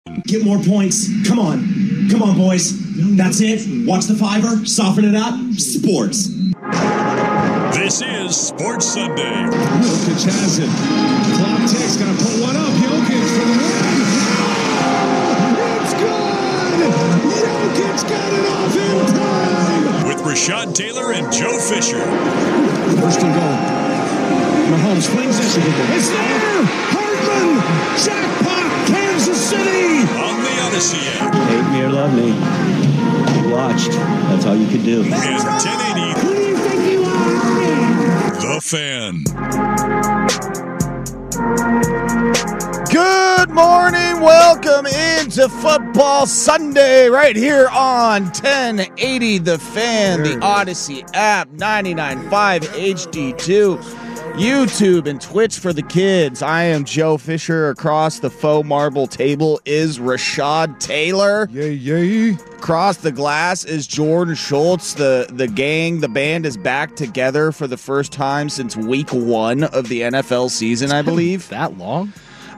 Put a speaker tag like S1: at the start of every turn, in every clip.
S1: Get more points. Come on. Come on, boys. That's it. Watch the fiver. Soften it up. Sports.
S2: This is Sports Sunday.
S3: Jokic has it. Clock ticks. Got to pull one up. Jokic for the win. It's good. Jokic got it off in time.
S2: With Rashad Taylor and Joe Fisher.
S3: First and goal. Mahomes flings it. It's there. Hartman. Jackpot. Kansas City.
S2: On the Odyssey app.
S4: Hate me or love me. You watched. That's all you could do.
S2: And 1080.
S3: Who do you think you are?
S2: The Fan.
S5: Good morning. Welcome into Football Sunday right here on 1080 The Fan, the Odyssey app, 99.5 HD2. YouTube and Twitch for the kids. I am Joe Fisher. Across the faux marble table is Rashad Taylor.
S3: Yay, yay.
S5: Across the glass is Jordan Schultz. The gang, the band is back together for the first time since week 1 of the NFL season, I believe.
S6: That long?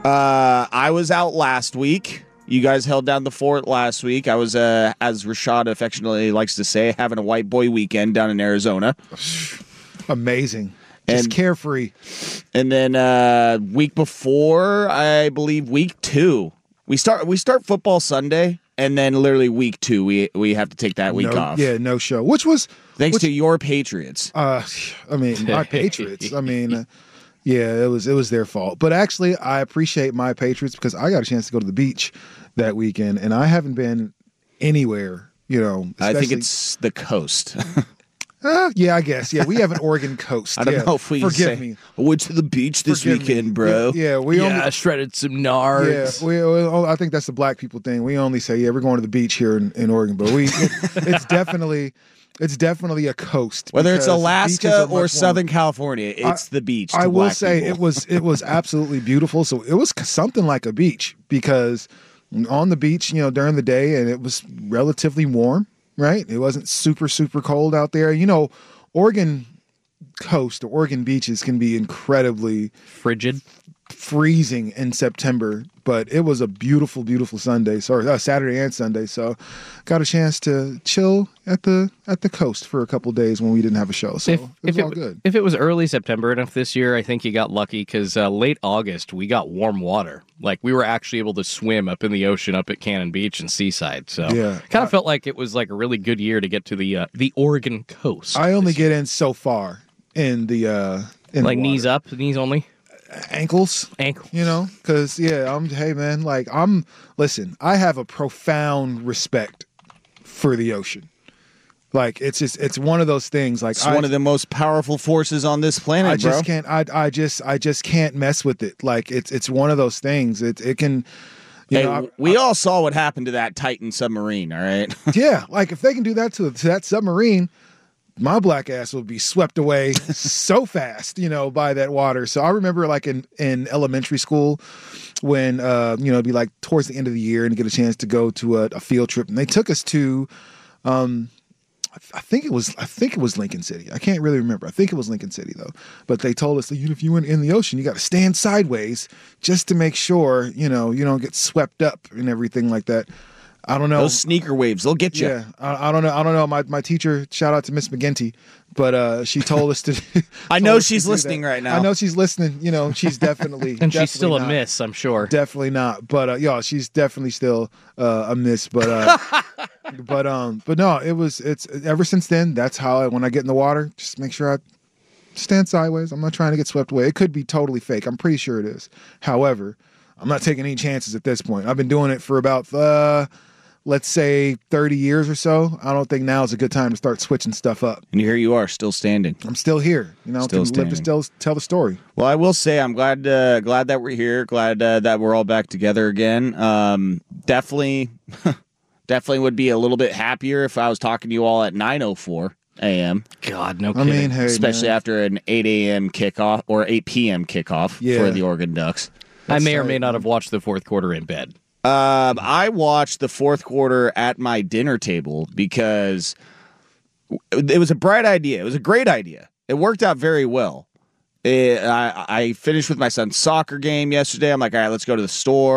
S5: I was out last week. You guys held down the fort last week. I was, as Rashad affectionately likes to say, having a white boy weekend down in Arizona.
S3: Amazing. Just carefree.
S5: And then week before, I believe week 2, we start Football Sunday, and then literally week 2 we have to take that week off.
S3: Yeah, no show. Which
S5: thanks to your Patriots.
S3: I mean, my Patriots. I mean, yeah, it was their fault. But actually, I appreciate my Patriots because I got a chance to go to the beach that weekend, and I haven't been anywhere.
S5: I think it's the coast.
S3: Yeah, I guess. Yeah, we have an Oregon coast.
S5: I don't know if we
S3: forgive me.
S5: I went to the beach this weekend, bro.
S3: Yeah,
S6: I shredded some nards.
S3: Yeah, I think that's the black people thing. We only say, we're going to the beach here in Oregon, but it's definitely a coast.
S5: Whether it's Alaska or Southern California, it's the beach.
S3: I will say it was absolutely beautiful. So it was something like a beach because on the beach, during the day, and it was relatively warm. Right? It wasn't super, super cold out there. Oregon coast or Oregon beaches can be incredibly
S6: frigid,
S3: freezing in September, but it was a beautiful, beautiful Saturday and Sunday. So got a chance to chill at the coast for a couple of days when we didn't have a show. So it was all good.
S6: If it was early September enough this year, I think you got lucky because late August we got warm water. Like we were actually able to swim up in the ocean up at Cannon Beach and Seaside. So kind of felt like it was like a really good year to get to the Oregon coast.
S3: I only get in so far in the
S6: knees up, knees only.
S3: Ankles, because listen, I have a profound respect for the ocean. Like it's one of those things. Like
S5: it's one of the most powerful forces on this planet.
S3: I just can't mess with it. Like it's one of those things. It can.
S5: We all saw what happened to that Titan submarine. All right.
S3: Yeah, like if they can do that to that submarine, my black ass would be swept away so fast, by that water. So I remember like in elementary school when, it'd be like towards the end of the year and get a chance to go to a field trip. And they took us to, I think it was Lincoln City. I can't really remember. I think it was Lincoln City though. But they told us that if you went in the ocean, you got to stand sideways just to make sure, you don't get swept up and everything like that. I don't know.
S5: Those sneaker waves, they'll get you.
S3: Yeah, I don't know. My teacher, shout out to Miss McGinty, but she told us to.
S5: I know she's listening right now.
S3: I know she's listening. She's definitely
S6: and she's still
S3: not,
S6: a miss, I'm sure.
S3: Definitely not, but she's definitely still a miss. But but no, it's ever since then. That's how when I get in the water, just make sure I stand sideways. I'm not trying to get swept away. It could be totally fake. I'm pretty sure it is. However, I'm not taking any chances at this point. I've been doing it for about. Let's say 30 years or so. I don't think now is a good time to start switching stuff up.
S5: And here you are, still standing.
S3: I'm still here.
S5: Still
S3: live to still tell the story.
S5: Well, I will say I'm glad that we're here. Glad that we're all back together again. Definitely would be a little bit happier if I was talking to you all at 9:04 a.m.
S6: God, no kidding.
S3: I mean, hey,
S5: especially
S3: man.
S5: after an 8 a.m. kickoff or 8 p.m. kickoff for the Oregon Ducks.
S6: I may or may not have watched the fourth quarter in bed.
S5: I watched the fourth quarter at my dinner table because it was a bright idea. It was a great idea. It worked out very well. I finished with my son's soccer game yesterday. I'm like, all right, let's go to the store.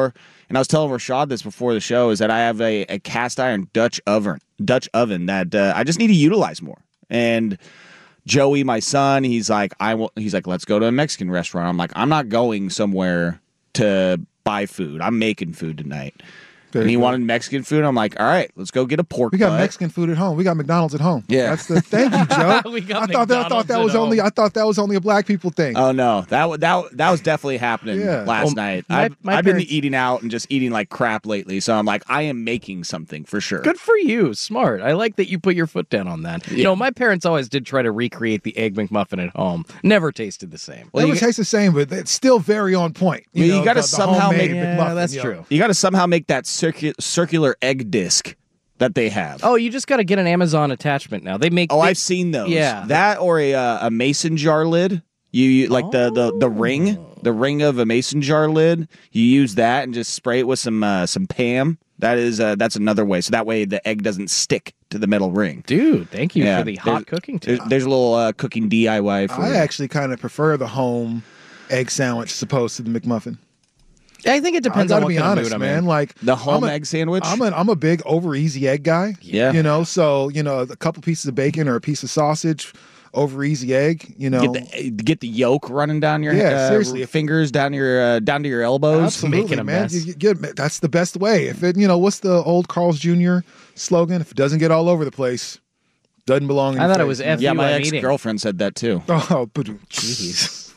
S5: and I was telling Rashad this before the show, is that I have a cast iron Dutch oven that I just need to utilize more. And Joey, my son, he's like, let's go to a Mexican restaurant. I'm like, I'm not going somewhere to buy food. I'm making food tonight. And he wanted Mexican food. I'm like, all right, let's go get a pork butt.
S3: We got Mexican food at home. We got McDonald's at home.
S5: Yeah.
S3: Thank you, Joe.
S6: I thought
S3: that was only a black people thing.
S5: Oh no, that was definitely happening last night. I've been eating out and just eating like crap lately. So I'm like, I am making something for sure.
S6: Good for you. Smart. I like that you put your foot down on that. Yeah. My parents always did try to recreate the Egg McMuffin at home. Never tasted the same.
S3: Well, never tastes the same, but it's still very on point.
S5: You got to somehow make
S3: McMuffin,
S6: that's true.
S5: You got to somehow make that circular egg disc that they have.
S6: Oh, you just got to get an Amazon attachment now.
S5: I've seen those.
S6: Yeah,
S5: that or a mason jar lid. You like the ring of a mason jar lid. You use that and just spray it with some Pam. That's another way. So that way the egg doesn't stick to the metal ring.
S6: Dude, thank you for the hot cooking tip.
S5: There's a little cooking DIY for you.
S3: I actually kind of prefer the home egg sandwich as opposed to the McMuffin.
S6: I think it depends on what kind of mood I'm in.
S3: Like
S5: the home egg sandwich.
S3: I'm a big over easy egg guy.
S5: Yeah.
S3: So a couple pieces of bacon or a piece of sausage, over easy egg.
S5: Get the yolk running down your
S3: seriously,
S5: fingers down to your elbows.
S3: Absolutely, man. That's the best way. If it, what's the old Carl's Jr. slogan? If it doesn't get all over the place, doesn't belong in your
S6: thought
S3: face.
S6: it was F.
S5: Yeah, my ex-girlfriend said that too.
S3: Oh,
S6: jeez.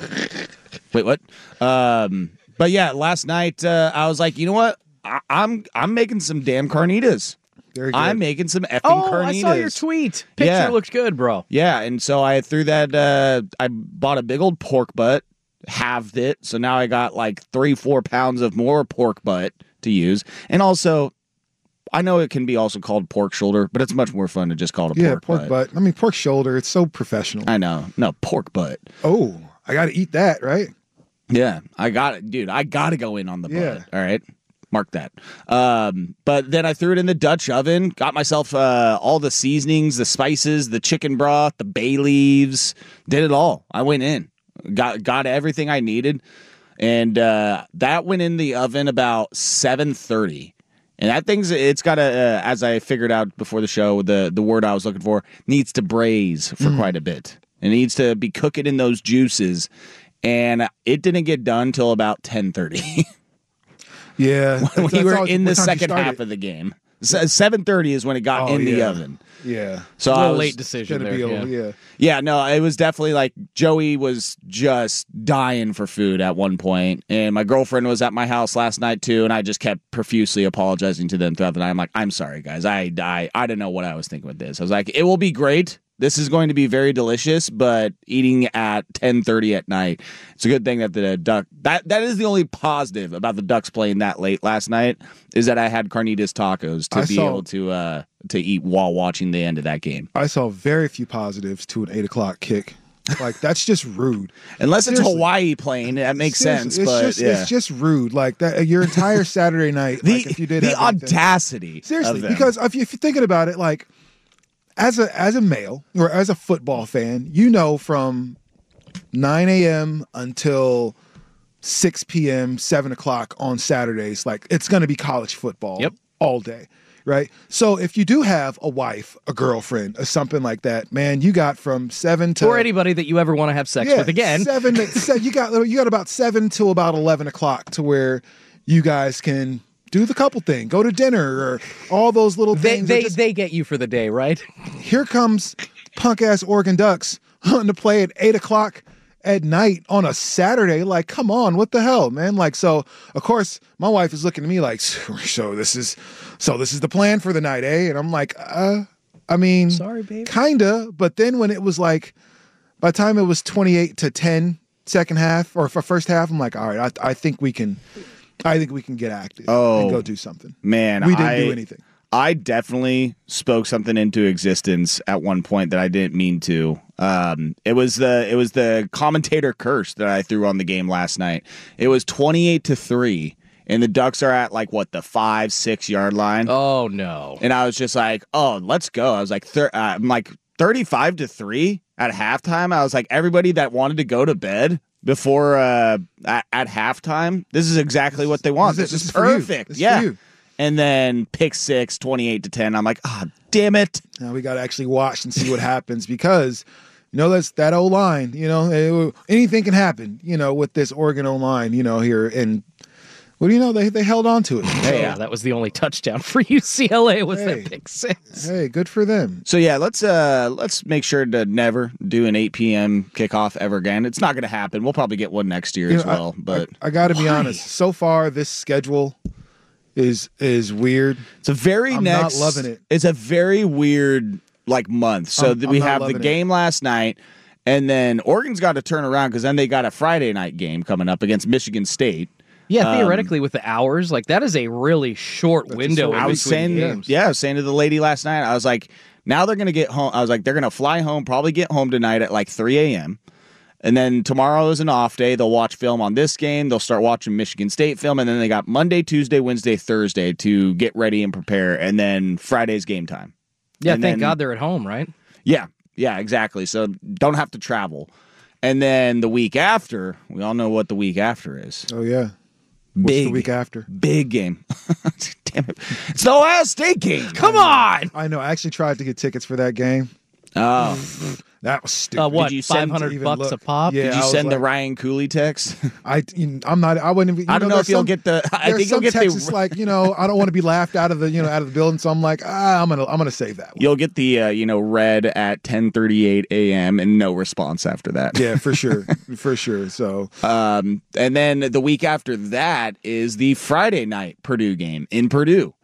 S5: Wait, what? But yeah, last night I was like, you know what? I'm making some damn carnitas. I'm making some effing carnitas.
S6: I saw your tweet. Picture looked good, bro.
S5: Yeah, and so I threw that. I bought a big old pork butt, halved it, so now I got like 3-4 pounds of more pork butt to use, and also. I know it can be also called pork shoulder, but it's much more fun to just call it a pork butt.
S3: I mean, pork shoulder, it's so professional.
S5: I know. No, pork butt.
S3: Oh, I got to eat that, right?
S5: Yeah, I got it. Dude, I got to go in on the butt. All right? Mark that. But then I threw it in the Dutch oven, got myself all the seasonings, the spices, the chicken broth, the bay leaves, did it all. I went in, got everything I needed, and that went in the oven about 7:30. And that it's got to, as I figured out before the show, the word I was looking for, needs to braise for quite a bit. It needs to be cooking in those juices. And it didn't get done till about 10:30.
S3: Yeah.
S5: when we were in the second half of the game. 7:30 is when it got in the oven.
S3: Yeah.
S5: So
S6: a little late decision there.
S5: Yeah, no, it was definitely like Joey was just dying for food at one point, and my girlfriend was at my house last night too, and I just kept profusely apologizing to them throughout the night. I'm like, I'm sorry, guys. I didn't know what I was thinking with this. I was like, it will be great. This is going to be very delicious, but eating at 10:30 at night, it's a good thing that the duck. That is the only positive about the Ducks playing that late last night is that I had carnitas tacos to able to eat while watching the end of that game.
S3: I saw very few positives to an 8 o'clock kick. Like that's just rude.
S5: Unless it's Hawaii playing, that makes sense. It's
S3: just rude. Like that, your entire Saturday night. If you did
S5: the audacity,
S3: seriously, because if you're thinking about it, like. As a male or as a football fan, from 9 a.m. until 6 p.m., 7 o'clock on Saturdays, like it's going to be college football all day, right? So if you do have a wife, a girlfriend, or something like that, man, you got from 7 to...
S6: Or anybody that you ever want to have sex with again.
S3: 7 to, you got about 7 to about 11 o'clock to where you guys can... do the couple thing, go to dinner, or all those little things.
S6: They get you for the day, right?
S3: Here comes punk-ass Oregon Ducks wanting to play at 8 o'clock at night on a Saturday. Like, come on, what the hell, man? Like, so, of course, my wife is looking at me like, so this is the plan for the night, eh? And I'm like, I mean,
S6: sorry, babe.
S3: Kinda, but then when it was like, by the time it was 28-10 second half, or for first half, I'm like, all right, I think we can get active and go do something.
S5: Man,
S3: we didn't do anything.
S5: I definitely spoke something into existence at one point that I didn't mean to. It was the commentator curse that I threw on the game last night. It was 28-3, and the Ducks are at the 5-6 yard line.
S6: Oh no!
S5: And I was just like, oh, let's go. I was like, I'm like 35-3 at halftime. I was like, everybody that wanted to go to bed before at halftime. This is exactly what they want. This is perfect. Yeah. And then pick six, 28-10. I'm like, damn it.
S3: Now we got to actually watch and see what happens because, that's that O-line, anything can happen, with this Oregon O-line, here. And what do you know? They held on to it.
S6: Yeah, that was the only touchdown for UCLA was that pick six.
S3: Hey, good for them.
S5: So yeah, let's make sure to never do an 8 p.m. kickoff ever again. It's not going to happen. We'll probably get one next year as well. But
S3: I got to be honest. So far, this schedule is weird.
S5: It's a very
S3: I'm not loving it.
S5: It's a very weird month. So we have the game last night, and then Oregon's got to turn around because then they got a Friday night game coming up against Michigan State.
S6: Yeah, theoretically with the hours, that is a really short window.
S5: I was saying to the lady last night, I was like, now they're going to get home. I was like, they're going to fly home, probably get home tonight at 3 a.m. And then tomorrow is an off day. They'll watch film on this game. They'll start watching Michigan State film. And then they got Monday, Tuesday, Wednesday, Thursday to get ready and prepare. And then Friday's game time.
S6: Yeah, thank God they're at home, right?
S5: Yeah, exactly. So don't have to travel. And then the week after, we all know what the week after is.
S3: Oh, yeah. What's the week after?
S5: Big game. Damn it. It's the Ohio State game.
S6: Come on.
S3: I know. I actually tried to get tickets for that game.
S5: Oh.
S3: That was stupid.
S6: What, $500 a pop?
S5: Yeah, did you send the Ryan Cooley text?
S3: I'm not. I wouldn't even.
S5: I don't know if you'll get the. I think you'll get
S3: texts I don't want to be laughed out of the out of the building. So I'm like, I'm gonna save that one.
S5: You'll get the read at 10:38 a.m. and no response after that.
S3: Yeah, for sure, for sure. So,
S5: and then the week after that is the Friday night Purdue game in Purdue.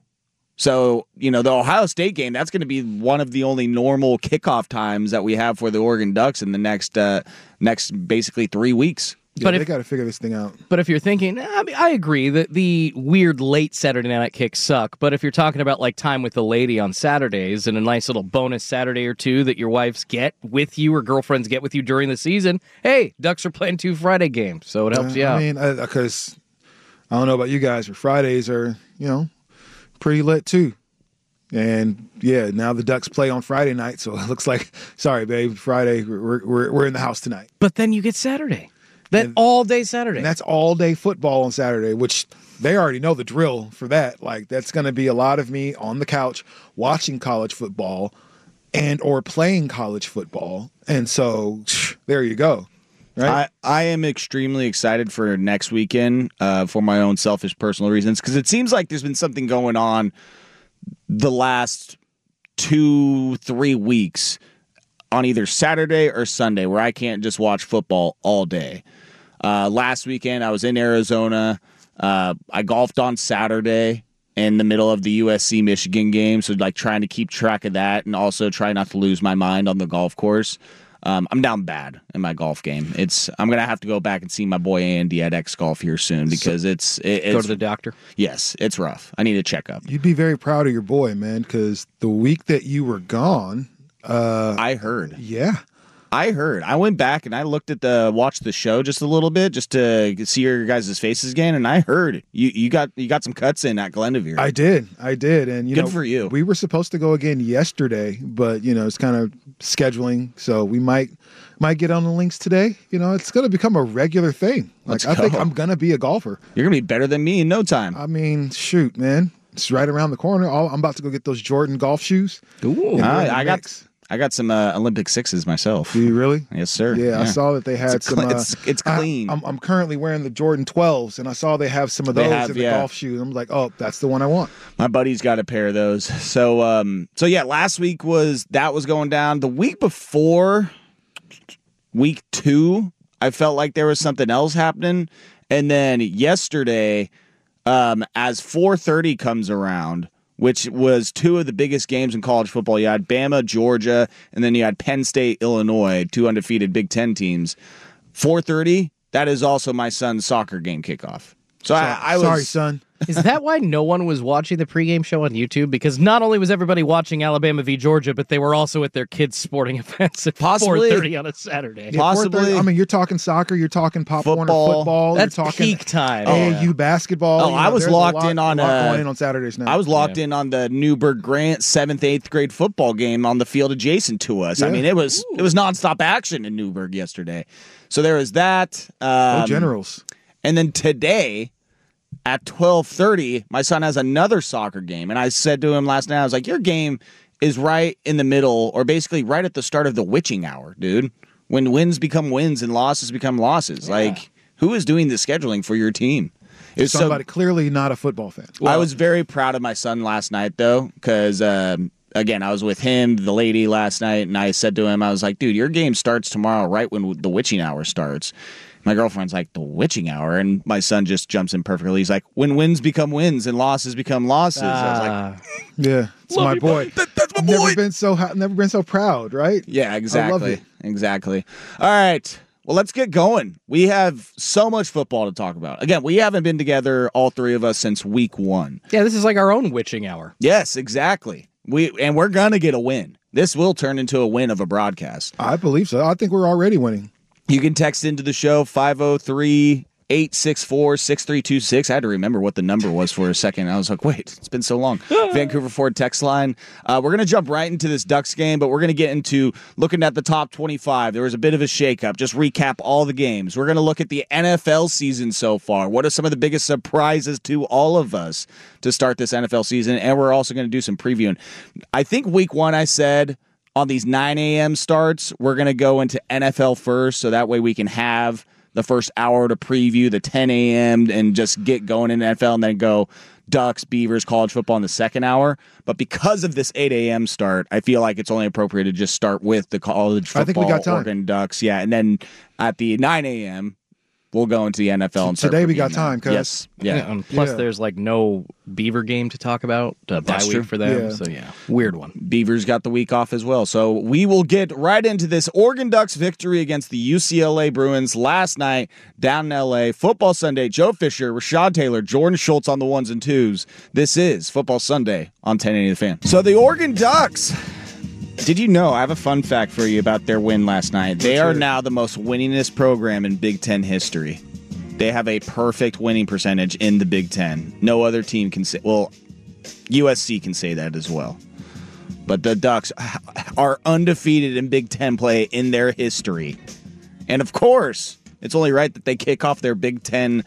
S5: So, the Ohio State game, that's going to be one of the only normal kickoff times that we have for the Oregon Ducks in the next basically 3 weeks.
S3: Yeah, but they got to figure this thing out.
S6: But if you're thinking, I agree that the weird late Saturday night kicks suck. But if you're talking about time with the lady on Saturdays and a nice little bonus Saturday or two that your wives get with you or girlfriends get with you during the season, hey, Ducks are playing 2 Friday games, so it helps you out.
S3: I mean, because I don't know about you guys, but Fridays are, pretty lit too. And yeah, now the Ducks play on Friday night, so it looks like, sorry, babe, Friday we're in the house tonight.
S6: But then you get Saturday, all day Saturday,
S3: and that's all day football on Saturday, which they already know the drill for that. That's going to be a lot of me on the couch watching college football and or playing college football, and so there you go. Right?
S5: I am extremely excited for next weekend for my own selfish personal reasons because it seems like there's been something going on the last 2-3 weeks on either Saturday or Sunday where I can't just watch football all day. Last weekend I was in Arizona. I golfed on Saturday in the middle of the USC Michigan game, so trying to keep track of that and also try not to lose my mind on the golf course. I'm down bad in my golf game. I'm gonna have to go back and see my boy Andy at X Golf here soon because it's
S6: go to the doctor.
S5: Yes, it's rough. I need a checkup.
S3: You'd be very proud of your boy, man, because the week that you were gone,
S5: I heard.
S3: Yeah,
S5: I heard. I went back and I watched the show just a little bit just to see your guys' faces again, and I heard you got some cuts in at Glendoveer.
S3: I did, and
S5: good for you.
S3: We were supposed to go again yesterday, but it's kind of scheduling, so we might get on the links today. It's going to become a regular thing. I think I'm going to be a golfer.
S5: You're going to be better than me in no time.
S3: I mean, shoot, man, it's right around the corner. I'm about to go get those Jordan golf shoes.
S5: Ooh, I got some Olympic 6s myself.
S3: Do you really?
S5: Yes, sir.
S3: Yeah, I saw that they had some.
S5: It's clean.
S3: I'm currently wearing the Jordan 12s, and I saw they have some of those in the golf shoes. I'm like, oh, that's the one I want.
S5: My buddy's got a pair of those. So yeah, last week was going down. The week before, week 2, I felt like there was something else happening, and then yesterday, as 4:30 comes around, which was 2 of the biggest games in college football. You had Bama, Georgia, and then you had Penn State, Illinois, 2 undefeated Big Ten teams. 4:30, that is also my son's soccer game kickoff. So I was
S3: sorry, son.
S6: Is that why no one was watching the pregame show on YouTube? Because not only was everybody watching Alabama v. Georgia, but they were also at their kids' sporting events at 4:30 on a Saturday.
S3: Yeah,
S5: Possibly.
S3: I mean, you're talking soccer, you're talking Pop Warner football.
S6: That's
S3: you're talking
S6: peak time.
S3: AAU basketball.
S5: Oh, I was locked in on
S3: going on Saturdays now.
S5: I was locked in on the Newburgh Grant 7th, 8th grade football game on the field adjacent to us. I mean, it was nonstop action in Newburgh yesterday. So there was that.
S3: Generals.
S5: And then today, at 12:30, my son has another soccer game. And I said to him last night, I was like, your game is right in the middle, or basically right at the start of the witching hour, dude. When wins become wins and losses become losses. Yeah. Like, who is doing the scheduling for your team?
S3: It's somebody clearly not a football fan.
S5: Well, I was very proud of my son last night, though, because, again, I was with him, the lady, last night, and I said to him, I was like, dude, your game starts tomorrow right when the witching hour starts. My girlfriend's like, the witching hour? And my son just jumps in perfectly. He's like, when wins become wins and losses become losses. I was like,
S3: yeah, it's my boy.
S5: That's my boy.
S3: Never been so proud, right?
S5: Yeah, exactly.
S3: I love it.
S5: Exactly. All right. Well, let's get going. We have so much football to talk about. Again, we haven't been together, all three of us, since week 1.
S6: Yeah, this is like our own witching hour.
S5: Yes, exactly. We're going to get a win. This will turn into a win of a broadcast.
S3: I believe so. I think we're already winning.
S5: You can text into the show 503-864-6326. I had to remember what the number was for a second. I was like, wait, it's been so long. Vancouver Ford text line. We're going to jump right into this Ducks game, but we're going to get into looking at the top 25. There was a bit of a shakeup. Just recap all the games. We're going to look at the NFL season so far. What are some of the biggest surprises to all of us to start this NFL season? And we're also going to do some previewing. I think week 1 I said, on these 9 a.m. starts, we're going to go into NFL first, so that way we can have the first hour to preview the 10 a.m. and just get going in NFL, and then go Ducks, Beavers, college football in the second hour. But because of this 8 a.m. start, I feel like it's only appropriate to just start with the college football,
S3: I think we got time.
S5: Oregon Ducks. Yeah, and then at the 9 a.m., we'll go into the NFL and start.
S3: Today we got time, cuz.
S5: Yes. Yeah.
S6: And plus, there's like no Beaver game to talk about. Bye week for them.
S3: Yeah.
S6: So, yeah, weird one.
S5: Beavers got the week off as well. So we will get right into this Oregon Ducks victory against the UCLA Bruins last night down in L.A. Football Sunday. Joe Fisher, Rashad Taylor, Jordan Schultz on the 1s and 2s. This is Football Sunday on 1080 The Fan. So the Oregon Ducks... Did you know, I have a fun fact for you about their win last night. They are now the most winningest program in Big Ten history. They have a perfect winning percentage in the Big Ten. No other team can say, well, USC can say that as well. But the Ducks are undefeated in Big Ten play in their history. And of course, it's only right that they kick off their Big Ten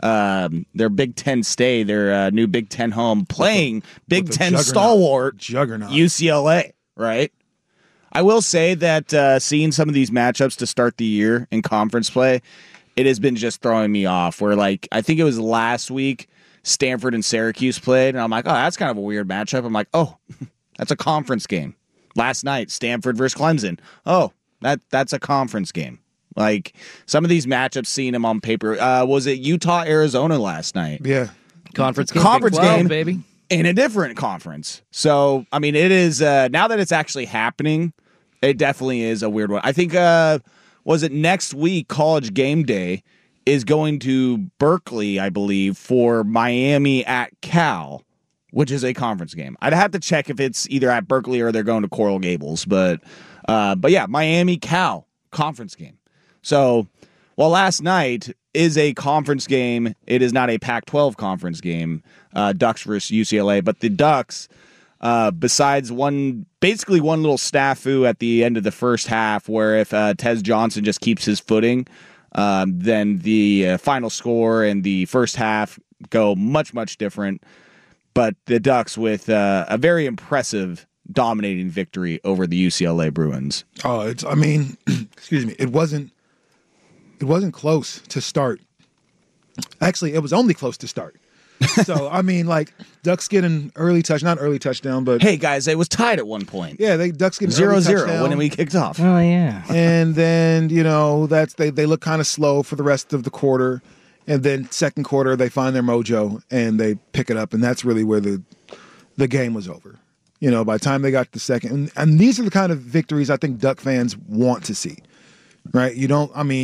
S5: stay, their new Big Ten home, playing Big Ten stalwart
S3: juggernaut
S5: UCLA, right? I will say that seeing some of these matchups to start the year in conference play, it has been just throwing me off. Where, like, I think it was last week, Stanford and Syracuse played, and I'm like, oh, that's kind of a weird matchup. I'm like, oh, that's a conference game. Last night, Stanford versus Clemson. Oh, that's a conference game. Like, some of these matchups, seeing them on paper, was it Utah-Arizona last night?
S3: Yeah.
S6: Conference game,
S5: Conference
S6: Big 12,
S5: game,
S6: baby.
S5: In a different conference. So, I mean, it is, now that it's actually happening, it definitely is a weird one. I think, was it next week, College Game Day is going to Berkeley, I believe, for Miami at Cal, which is a conference game. I'd have to check if it's either at Berkeley or they're going to Coral Gables. But yeah, Miami, Cal, conference game. So, while last night is a conference game, it is not a Pac-12 conference game, Ducks versus UCLA, but the Ducks... besides basically one little snafu at the end of the first half, where if Tez Johnson just keeps his footing, then the final score and the first half go much, much different. But the Ducks with a very impressive, dominating victory over the UCLA Bruins.
S3: Oh, excuse me, it wasn't close to start. Actually, it was only close to start. So, I mean, like, Ducks get an not early touchdown, but...
S5: Hey, guys, it was tied at one point.
S3: Yeah, Ducks get an early touchdown.
S5: 0-0 when we kicked off.
S6: Oh, yeah.
S3: And then, they look kind of slow for the rest of the quarter. And then second quarter, they find their mojo, and they pick it up. And that's really where the game was over. By the time they got to the second... And these are the kind of victories I think Duck fans want to see, right?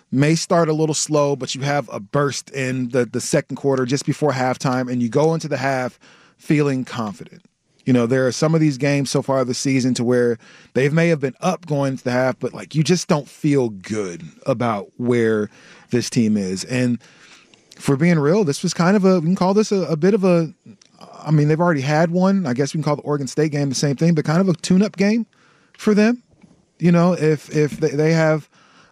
S3: may start a little slow, but you have a burst in the second quarter just before halftime, and you go into the half feeling confident. You know, there are some of these games so far this season to where they may have been up going into the half, but like you just don't feel good about where this team is. And for being real, this was kind of we can call this a bit of I mean, they've already had one. I guess we can call the Oregon State game the same thing, but kind of a tune-up game for them. You know, if they have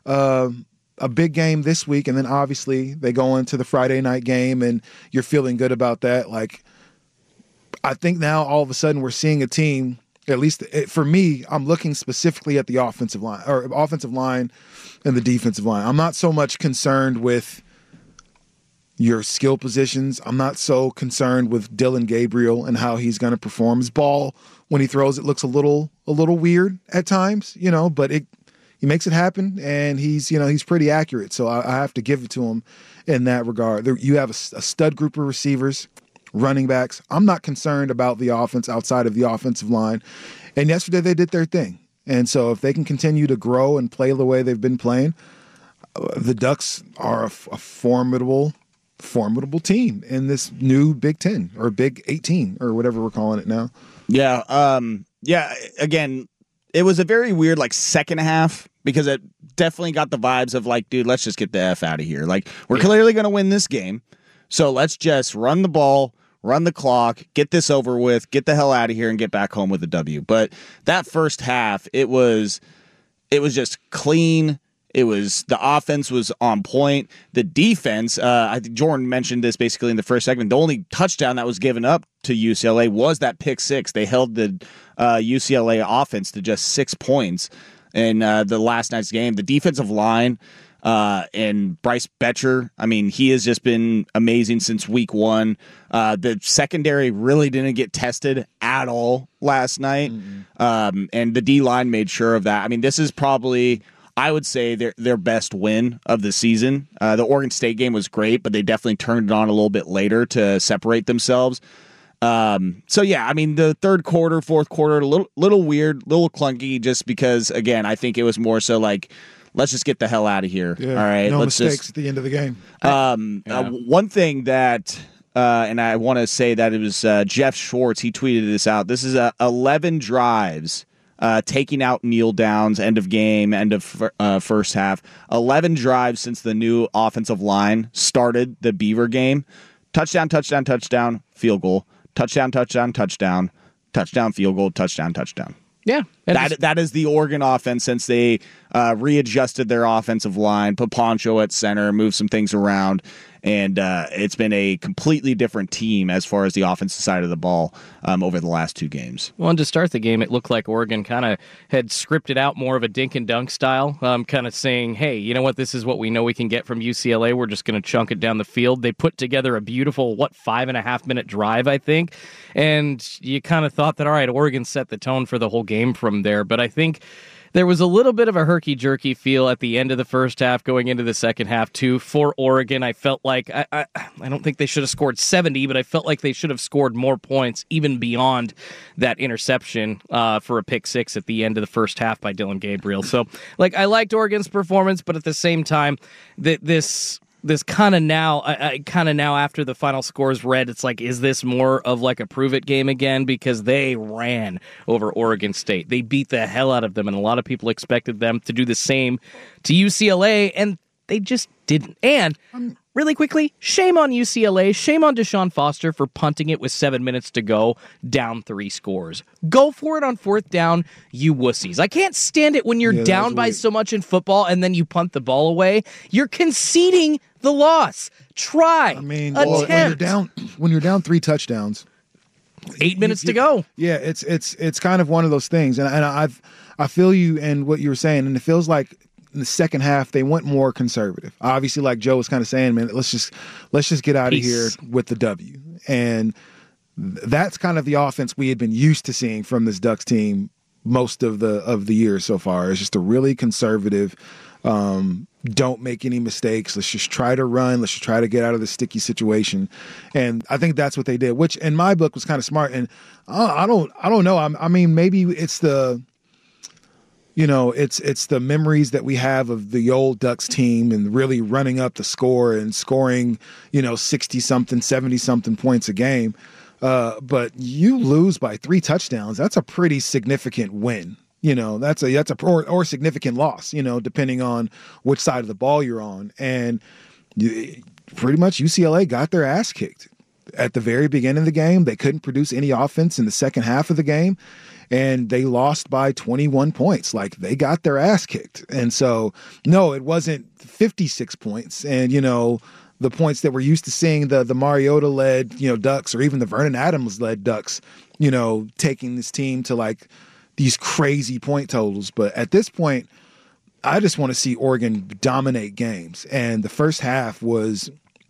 S3: a big game this week, and then obviously they go into the Friday night game and you're feeling good about that, like, I think now all of a sudden we're seeing a team, at least for me, I'm looking specifically at the offensive line and the defensive line. I'm not so much concerned with your skill positions. I'm not so concerned with Dillon Gabriel and how he's going to perform. His ball, when he throws it, looks a little weird at times, you know, but he makes it happen, and he's pretty accurate. So I have to give it to him in that regard. You have a stud group of receivers, running backs. I'm not concerned about the offense outside of the offensive line. And yesterday they did their thing. And so if they can continue to grow and play the way they've been playing, the Ducks are a formidable team in this new Big 10 or Big 18 or whatever we're calling it now.
S5: Yeah. Again, it was a very weird second half because it definitely got the vibes of dude, let's just get the F out of here. We're clearly going to win this game. So let's just run the ball, run the clock, get this over with, get the hell out of here, and get back home with a W. But that first half, it was just clean. The offense was on point. The defense, I think Jordan mentioned this basically in the first segment. The only touchdown that was given up to UCLA was that pick six. They held the UCLA offense to just 6 points in the last night's game. The defensive line. And Bryce Betcher, I mean, he has just been amazing since week one. The secondary really didn't get tested at all last night. Mm-hmm. And the D-line made sure of that. I mean, this is probably, I would say, their best win of the season. The Oregon State game was great, but they definitely turned it on a little bit later to separate themselves. So yeah, I mean, the third quarter, fourth quarter, a little weird, little clunky, just because, again, I think it was more so let's just get the hell out of here.
S3: Yeah,
S5: all right.
S3: No mistakes at the end of the game.
S5: One thing that, and I want to say that it was Jeff Schwartz, he tweeted this out. This is 11 drives, taking out kneel downs, end of game, end of first half. 11 drives since the new offensive line started the Beaver game. Touchdown, touchdown, touchdown, field goal. Touchdown, touchdown, touchdown. Touchdown, field goal, touchdown, touchdown.
S6: Yeah.
S5: That is the Oregon offense since they readjusted their offensive line, put Poncho at center, moved some things around, and it's been a completely different team as far as the offensive side of the ball over the last two games.
S6: Well, and to start the game, it looked like Oregon kind of had scripted out more of a dink and dunk style, kind of saying, hey, you know what, this is what we know we can get from UCLA. We're just going to chunk it down the field. They put together a beautiful, 5.5-minute drive, I think, and you kind of thought that, all right, Oregon set the tone for the whole game from there. But I think there was a little bit of a herky-jerky feel at the end of the first half going into the second half, too, for Oregon. I felt like, I don't think they should have scored 70, but I felt like they should have scored more points, even beyond that interception for a pick six at the end of the first half by Dillon Gabriel. So, I liked Oregon's performance, but at the same time, this kind of now, after the final scores read, it's is this more of a prove it game again? Because they ran over Oregon State. They beat the hell out of them, and a lot of people expected them to do the same to UCLA, and they just didn't. And really quickly, shame on UCLA, shame on Deshaun Foster for punting it with 7 minutes to go, down 3 scores. Go for it on fourth down, you wussies. I can't stand it when you're down by so much in football and then you punt the ball away. You're conceding the loss. Try. I mean,
S3: when you're down 3 touchdowns,
S6: 8 minutes to go.
S3: Yeah, it's kind of one of those things, and I feel you and what you were saying, and it feels like in the second half they went more conservative. Obviously, like Joe was kind of saying, man, let's just get out of here with the W, and that's kind of the offense we had been used to seeing from this Ducks team most of the year so far. It's just a really conservative. Don't make any mistakes. Let's just try to run. Let's just try to get out of the sticky situation. And I think that's what they did, which in my book was kind of smart. And I don't know. I mean, maybe it's You know, it's the memories that we have of the old Ducks team and really running up the score and scoring, 60-something, 70-something points a game. But you lose by 3 touchdowns. That's a pretty significant win. That's a significant loss, depending on which side of the ball you're on. And pretty much UCLA got their ass kicked at the very beginning of the game. They couldn't produce any offense in the second half of the game, and they lost by 21 points. Like, they got their ass kicked. And so, no, it wasn't 56 points. And, the points that we're used to seeing, the Mariota-led, Ducks, or even the Vernon Adams-led Ducks, taking this team to like these crazy point totals. But at this point, I just want to see Oregon dominate games. And the first half was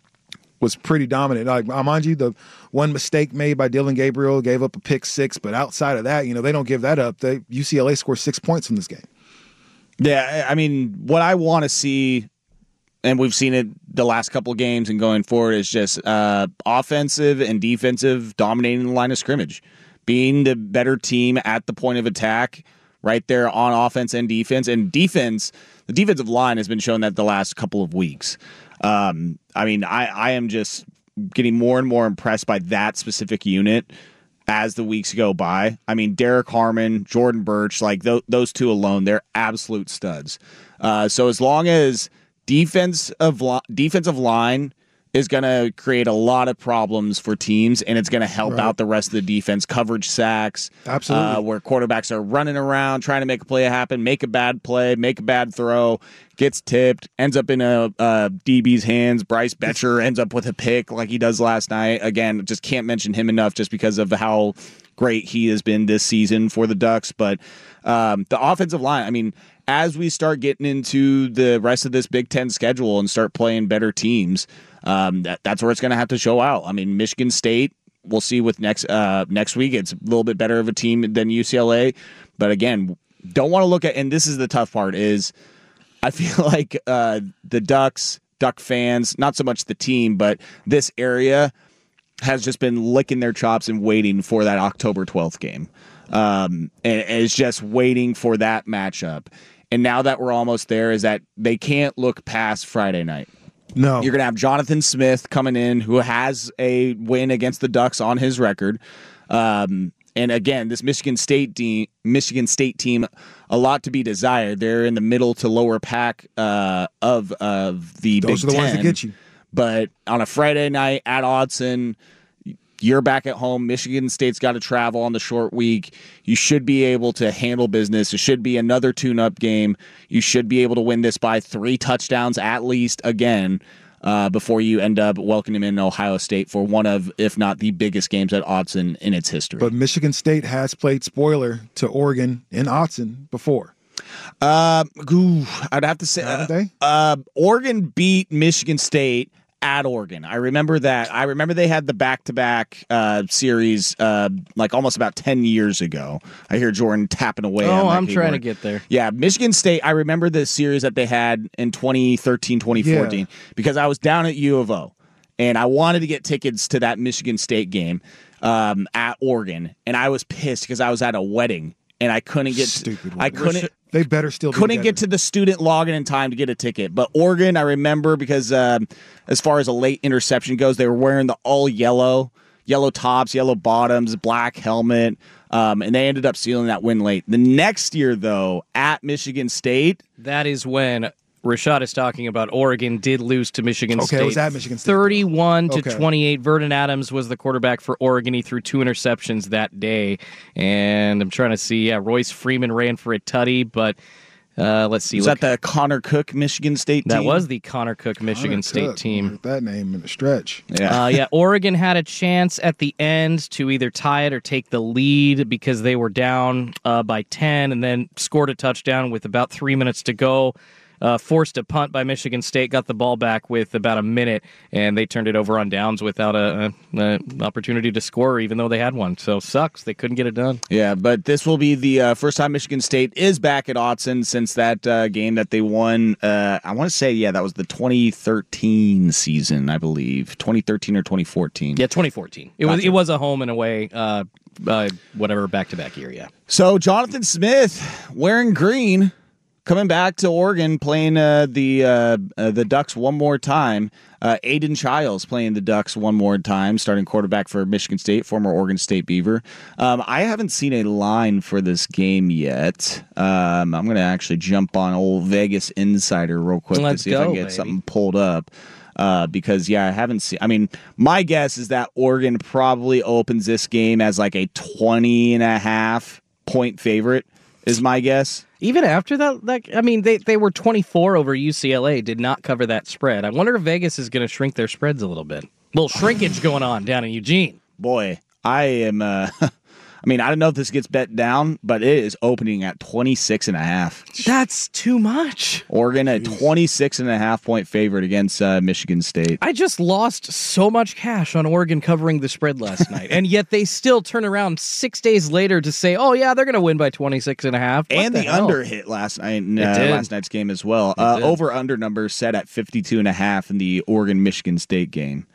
S3: pretty dominant. Like, mind you, the one mistake made by Dylan Gabriel gave up a pick 6, but outside of that, they don't give that up. UCLA scores 6 points from this game.
S5: Yeah, I mean, what I want to see, and we've seen it the last couple of games and going forward, is just offensive and defensive dominating the line of scrimmage, being the better team at the point of attack, right there on offense and defense. And defense, the defensive line has been showing that the last couple of weeks. I mean, I am just getting more and more impressed by that specific unit as the weeks go by. I mean, Derek Harmon, Jordan Birch, like those two alone, they're absolute studs. So as long as defensive line is going to create a lot of problems for teams, and it's going to help out the rest of the defense. Coverage sacks,
S3: absolutely,
S5: where quarterbacks are running around trying to make a play happen, make a bad play, make a bad throw, gets tipped, ends up in a DB's hands. Bryce Betcher ends up with a pick like he does last night. Again, just can't mention him enough just because of how great he has been this season for the Ducks. But the offensive line, I mean, as we start getting into the rest of this Big Ten schedule and start playing better teams, that's where it's going to have to show out. I mean, Michigan State, we'll see with next week. It's a little bit better of a team than UCLA. But again, don't want to look at, and this is the tough part, is I feel like the Duck fans, not so much the team, but this area has just been licking their chops and waiting for that October 12th game. And is just waiting for that matchup. And now that we're almost there, is that they can't look past Friday night.
S3: No.
S5: You're going to have Jonathan Smith coming in, who has a win against the Ducks on his record. And again, this Michigan State team, a lot to be desired. They're in the middle to lower pack of the Big Ten.
S3: Those are the ones that get you.
S5: But on a Friday night at Autzen, you're back at home. Michigan State's got to travel on the short week. You should be able to handle business. It should be another tune-up game. You should be able to win this by 3 touchdowns at least again before you end up welcoming in Ohio State for one of, if not the biggest games at Autzen in its history.
S3: But Michigan State has played spoiler to Oregon in Autzen before.
S5: I'd have to say Oregon beat Michigan State at Oregon. I remember that. I remember they had the back-to-back series like almost about 10 years ago. I hear Jordan tapping away.
S6: Oh, I'm trying to get there.
S5: Yeah, Michigan State, I remember the series that they had in 2013, 2014, because I was down at U of O, and I wanted to get tickets to that Michigan State game at Oregon, and I was pissed because I was at a wedding, and I couldn't get
S3: They better still be
S5: couldn't get to the student login in time to get a ticket. But Oregon, I remember, because as far as a late interception goes, they were wearing the all yellow tops, yellow bottoms, black helmet, and they ended up sealing that win late. The next year, though, at Michigan State,
S6: that is when Rashad is talking about Oregon did lose to Michigan State.
S3: Okay, it was at Michigan State.
S6: 31-28. Vernon Adams was the quarterback for Oregon. He threw 2 interceptions that day. And I'm trying to see, Royce Freeman ran for a tutty, but let's see.
S5: Was that the Connor Cook Michigan State team?
S6: That was the Connor Cook Michigan State team.
S3: That name in a stretch.
S5: Yeah.
S6: Oregon had a chance at the end to either tie it or take the lead because they were down by 10 and then scored a touchdown with about 3 minutes to go. Forced a punt by Michigan State, got the ball back with about a minute, and they turned it over on downs without an opportunity to score, even though they had one. So sucks. They couldn't get it done.
S5: Yeah, but this will be the first time Michigan State is back at Autzen since that game that they won. I want to say, that was the 2013 season, I believe. 2013 or 2014.
S6: Yeah, 2014. It was a home and away whatever back-to-back year, yeah.
S5: So Jonathan Smith wearing green, coming back to Oregon, playing the Ducks one more time. Aiden Childs playing the Ducks one more time, starting quarterback for Michigan State, former Oregon State Beaver. I haven't seen a line for this game yet. I'm going to actually jump on old Vegas Insider real quick to see if I can get something pulled up. Because, I haven't seen... I mean, my guess is that Oregon probably opens this game as like a 20.5 point favorite, is my guess.
S6: Even after that, I mean, they were 24 over UCLA, did not cover that spread. I wonder if Vegas is going to shrink their spreads a little bit. A little shrinkage going on down in Eugene.
S5: Boy, I am... I mean, I don't know if this gets bet down, but it is opening at 26.5.
S6: That's too much.
S5: Oregon at 26.5 point favorite against Michigan State.
S6: I just lost so much cash on Oregon covering the spread last night, and yet they still turn around 6 days later to say, "Oh yeah, they're going to win by 26.5."
S5: And the under hit last night, last night's game as well. Over under numbers set at 52.5 in the Oregon Michigan State game.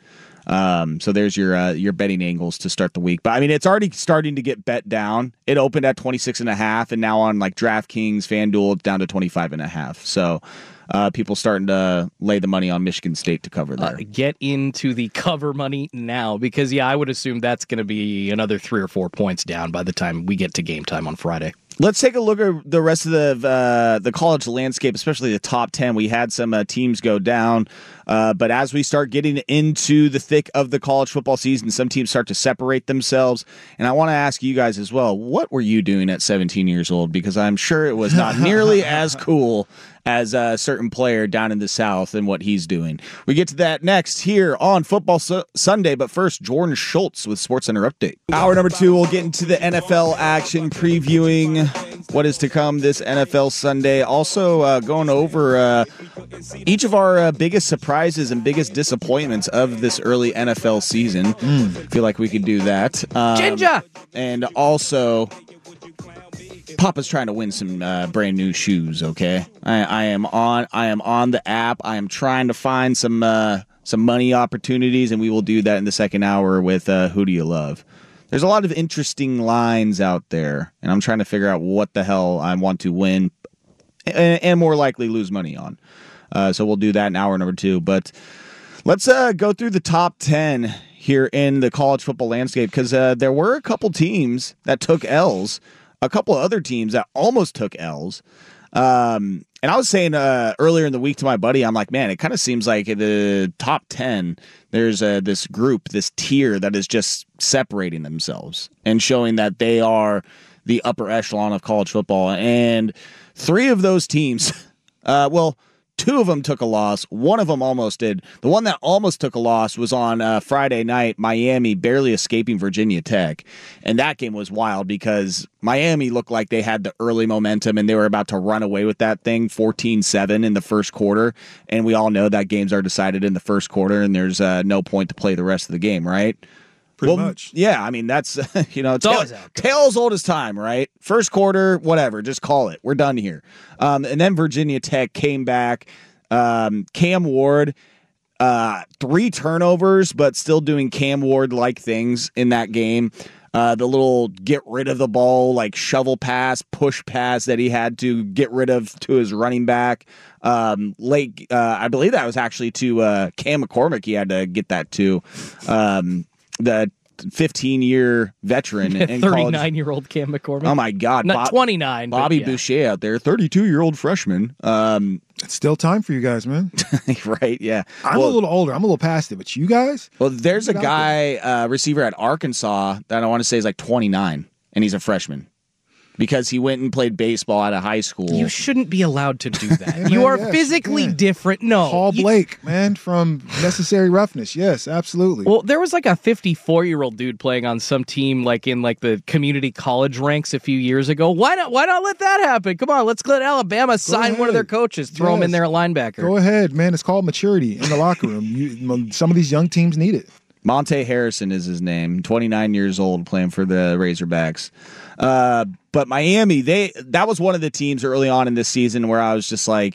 S5: So there's your betting angles to start the week. But I mean, it's already starting to get bet down. It opened at 26.5, and now on like DraftKings, FanDuel, it's down to 25.5. So people starting to lay the money on Michigan State to cover there.
S6: Get into the cover money now, because I would assume that's going to be another 3 or 4 points down by the time we get to game time on Friday.
S5: Let's take a look at the rest of the college landscape, especially the top 10. We had some teams go down, but as we start getting into the thick of the college football season, some teams start to separate themselves. And I want to ask you guys as well, what were you doing at 17 years old? Because I'm sure it was not nearly as cool as a certain player down in the South and what he's doing. We get to that next here on Football Sunday, but first, Jordan Schultz with SportsCenter Update. Hour number 2, we'll get into the NFL action, previewing what is to come this NFL Sunday. Also going over each of our biggest surprises and biggest disappointments of this early NFL season. Feel like we could do that.
S6: Ginger!
S5: And also... Papa's trying to win some brand new shoes. Okay, I am on the app. I am trying to find some money opportunities, and we will do that in the second hour with Who Do You Love. There's a lot of interesting lines out there, and I'm trying to figure out what the hell I want to win and more likely lose money on. So we'll do that in hour number 2. But let's go through the top 10 here in the college football landscape, because there were a couple teams that took L's. A couple of other teams that almost took L's. And I was saying earlier in the week to my buddy, I'm like, man, it kind of seems like in the top 10, there's this group, this tier that is just separating themselves and showing that they are the upper echelon of college football. And 3 of those teams, 2 of them took a loss. One of them almost did. The one that almost took a loss was on Friday night, Miami barely escaping Virginia Tech. And that game was wild because Miami looked like they had the early momentum and they were about to run away with that thing 14-7 in the first quarter. And we all know that games are decided in the first quarter and there's no point to play the rest of the game, right?
S3: Pretty much.
S5: Yeah, I mean, that's, tale's old as time, right? First quarter, whatever, just call it. We're done here. And then Virginia Tech came back. Cam Ward, 3 turnovers, but still doing Cam Ward-like things in that game. The little get rid of the ball, like shovel pass, push pass that he had to get rid of to his running back. I believe that was actually to Cam McCormick. He had to get that to. The 15-year veteran and
S6: 39-year-old Cam McCormick.
S5: Oh my God,
S6: not 29.
S5: Bobby Boucher out there, 32-year-old freshman.
S3: It's still time for you guys, man.
S5: Right? Yeah.
S3: I'm a little older. I'm a little past it, but you guys.
S5: Well, there's a guy, receiver at Arkansas that I want to say is like 29, and he's a freshman. Because he went and played baseball at a high school.
S6: You shouldn't be allowed to do that. You are physically different. No.
S3: Paul Blake, man, from Necessary Roughness. Yes, absolutely.
S6: Well, there was like a 54-year-old dude playing on some team like in like the community college ranks a few years ago. Why not let that happen? Come on, let's let Alabama sign one of their coaches, throw him in there at linebacker.
S3: Go ahead, man. It's called maturity in the locker room. Some of these young teams need it.
S5: Monte Harrison is his name, 29 years old, playing for the Razorbacks. But Miami, that was one of the teams early on in this season where I was just like,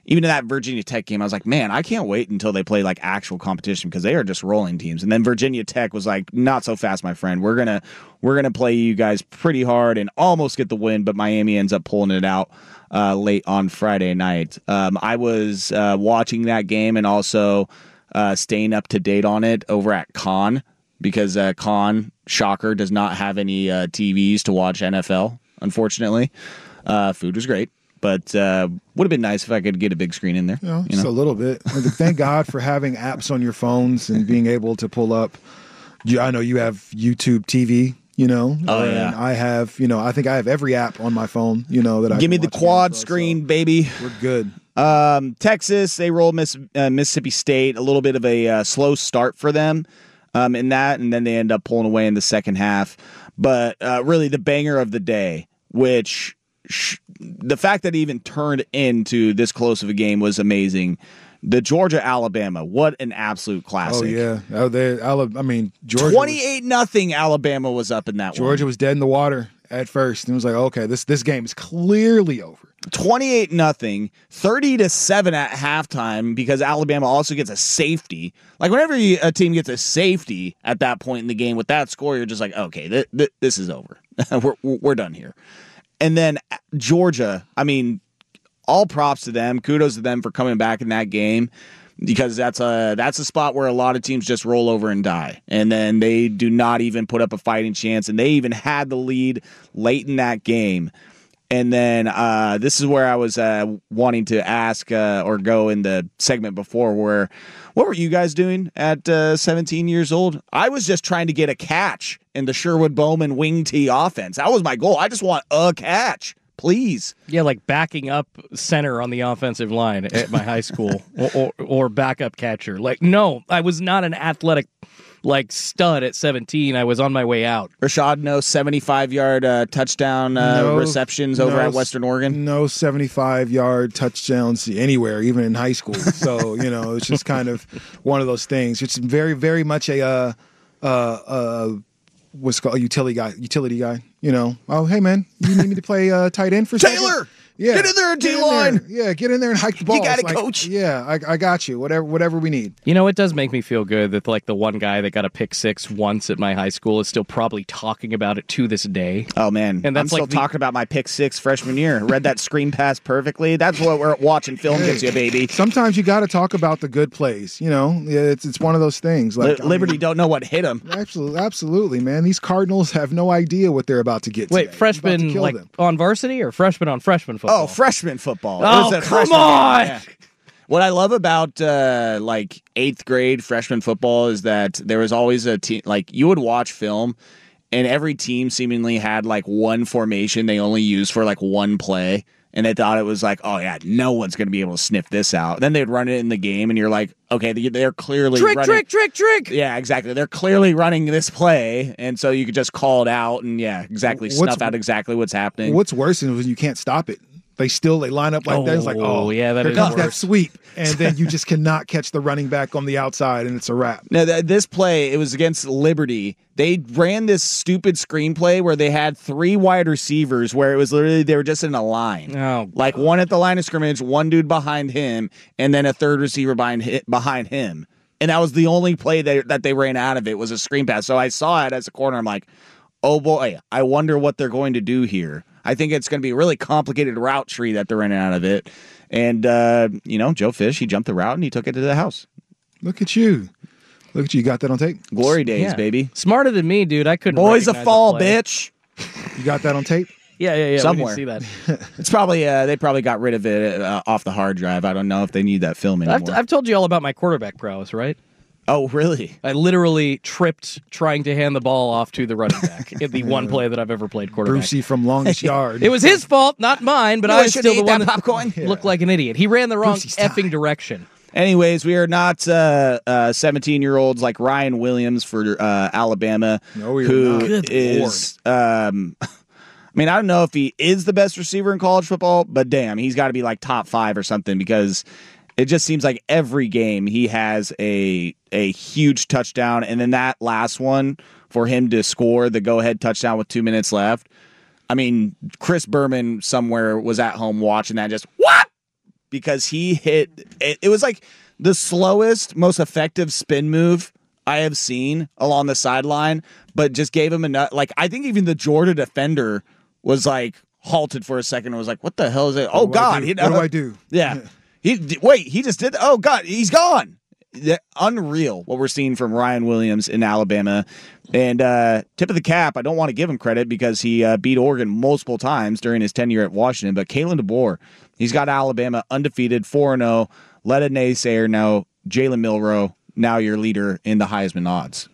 S5: even in that Virginia Tech game, I was like, man, I can't wait until they play like actual competition because they are just rolling teams. And then Virginia Tech was like, not so fast, my friend. We're gonna play you guys pretty hard and almost get the win, but Miami ends up pulling it out late on Friday night. I was watching that game and also staying up to date on it over at Con because Con, shocker, does not have any TVs to watch NFL, unfortunately. Food was great. But would have been nice if I could get a big screen in there.
S3: Just a little bit. Thank God for having apps on your phones and being able to pull up. I know you have YouTube TV,
S5: Oh, yeah.
S3: I have, I think I have every app on my phone, that I
S5: give me the quad screen, baby.
S3: We're good.
S5: Texas, they rolled Mississippi State. A little bit of a slow start for them in that, and then they end up pulling away in the second half. But really, the banger of the day, which the fact that it even turned into this close of a game was amazing. The Georgia-Alabama, what an absolute classic.
S3: Oh, yeah. Georgia.
S5: 28-0 Alabama was up in that
S3: Georgia
S5: one.
S3: was dead in the water at first. And it was like, okay, this game is clearly over.
S5: 28-0, 30-7 at halftime because Alabama also gets a safety. Like whenever a team gets a safety at that point in the game with that score, you're just like, okay, this is over. we're done here. And then Georgia, all props to them. Kudos to them for coming back in that game because that's a spot where a lot of teams just roll over and die. And then they do not even put up a fighting chance. And they even had the lead late in that game. And then this is where I was wanting to ask or go in the segment before where what were you guys doing at 17 years old? I was just trying to get a catch in the Sherwood Bowman wing tee offense. That was my goal. I just want a catch, please.
S6: Yeah, like backing up center on the offensive line at my high school or backup catcher. Like, no, I was not an athletic stud at 17. I was on my way out.
S5: Rashad, no 75-yard touchdown receptions over at Western Oregon?
S3: No 75-yard touchdowns anywhere, even in high school. So, it's just kind of one of those things. It's very, very much what's called a utility guy. Oh, hey, man, you need me to play tight end for
S5: Taylor!
S3: Yeah,
S5: get in there, D-line.
S3: Yeah, get in there and hike the ball.
S5: You got it, coach.
S3: Yeah, I got you. Whatever we need.
S6: It does make me feel good that the one guy that got a pick six once at my high school is still probably talking about it to this day.
S5: Oh man,
S6: and
S5: I'm still talking about my pick six freshman year. Read that screen pass perfectly. That's what we're watching film gets you, baby.
S3: Sometimes you got to talk about the good plays. It's one of those things. Like
S5: Liberty don't know what hit them.
S3: Absolutely, man. These Cardinals have no idea what they're about to get.
S6: Wait, freshman on varsity or freshman on freshman football?
S5: Oh, freshman football.
S6: Oh, come on!
S5: Yeah. What I love about 8th grade freshman football is that there was always a team. You would watch film, and every team seemingly had one formation they only used for one play, and they thought it was oh yeah, no one's going to be able to sniff this out. Then they'd run it in the game, and you're like, okay, they're clearly running. Trick. Yeah, exactly. They're clearly running this play, and so you could just call it out and snuff out exactly what's happening.
S3: What's worse is when you can't stop it. They line up like that. It's
S6: yeah, that
S3: here
S6: is
S3: comes
S6: worse.
S3: that sweep, and then you just cannot catch the running back on the outside, and it's a wrap.
S5: Now, this play, it was against Liberty. They ran this stupid screenplay where they had 3 wide receivers where it was literally they were just in a line.
S6: Oh,
S5: one at the line of scrimmage, one dude behind him, and then a third receiver behind him. And that was the only play that they ran out of it was a screen pass. So I saw it as a corner. I'm like, oh boy, I wonder what they're going to do here. I think it's going to be a really complicated route tree that they're running out of it. And, Joe Fish, he jumped the route and he took it to the house.
S3: Look at you. You got that on tape?
S5: Glory days, baby.
S6: Smarter than me, dude. I couldn't.
S5: Boys of fall, bitch.
S3: You got that on tape?
S6: Yeah.
S5: Somewhere.
S6: We can see that.
S5: It's probably, they probably got rid of it off the hard drive. I don't know if they need that film anymore.
S6: I've told you all about my quarterback prowess, right?
S5: Oh, really?
S6: I literally tripped trying to hand the ball off to the running back in the one play that I've ever played quarterback.
S3: Brucey from longest yard.
S6: It was his fault, not mine, but I was still the one that
S5: popcorn?
S6: Looked like an idiot. He ran the wrong effing direction.
S5: Anyways, we are not 17-year-olds like Ryan Williams for Alabama, who is I don't know if he is the best receiver in college football, but damn, he's got to be top 5 or something because it just seems like every game he has a huge touchdown, and then that last one for him to score the go-ahead touchdown with 2 minutes left. Chris Berman somewhere was at home watching that, just what? because he hit it was like the slowest, most effective spin move I have seen along the sideline, but just gave him enough. Like, I think even the Georgia defender was like halted for a second and was like, what the hell is it? Oh, God.
S3: What do I do?
S5: Yeah. He just did. Oh, God, he's gone. Unreal what we're seeing from Ryan Williams in Alabama. And tip of the cap, I don't want to give him credit because he beat Oregon multiple times during his tenure at Washington, but Kalen DeBoer, he's got Alabama undefeated, 4-0, let a naysayer know, Jalen Milroe, now your leader in the Heisman odds.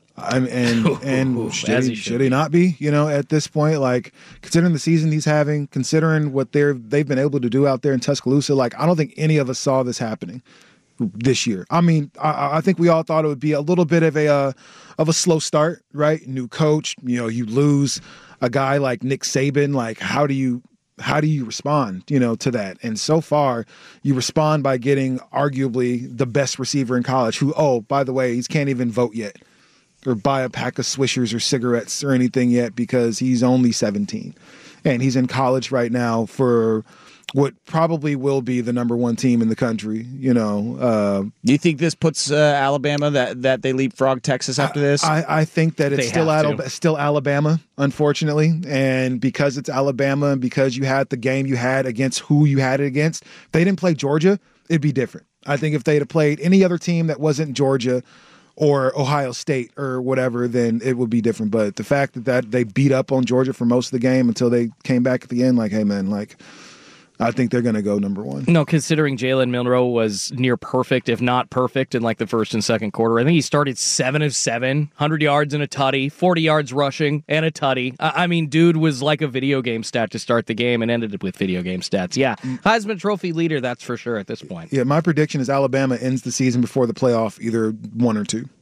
S3: Should he not be? At this point, like considering the season he's having, considering what they've been able to do out there in Tuscaloosa, like I don't think any of us saw this happening this year. I mean, I think we all thought it would be a little bit of a slow start, right? New coach, you lose a guy like Nick Saban. Like, how do you respond, to that? And so far, you respond by getting arguably the best receiver in college, who, oh, by the way, he can't even vote yet or buy a pack of Swishers or cigarettes or anything yet because he's only 17. And he's in college right now for what probably will be the number one team in the country, Do you think this puts Alabama, that they leapfrog Texas after this? I think that it's still Alabama, unfortunately. And because it's Alabama and because you had the game you had against who you had it against, if they didn't play Georgia, it'd be different. I think if they'd have played any other team that wasn't Georgia or Ohio State or whatever, then it would be different. But the fact that they beat up on Georgia for most of the game until they came back at the end, like, hey, man, like, I think they're going to go number one.
S6: No, considering Jalen Milroe was near perfect, if not perfect, in like the first and second quarter. I think he started 7 of 7, 100 yards and a tutty, 40 yards rushing and a tutty. I mean, dude was like a video game stat to start the game and ended up with video game stats. Yeah, Heisman Trophy leader, that's for sure at this point. Yeah,
S3: my prediction is Alabama ends the season before the playoff, either 1 or 2.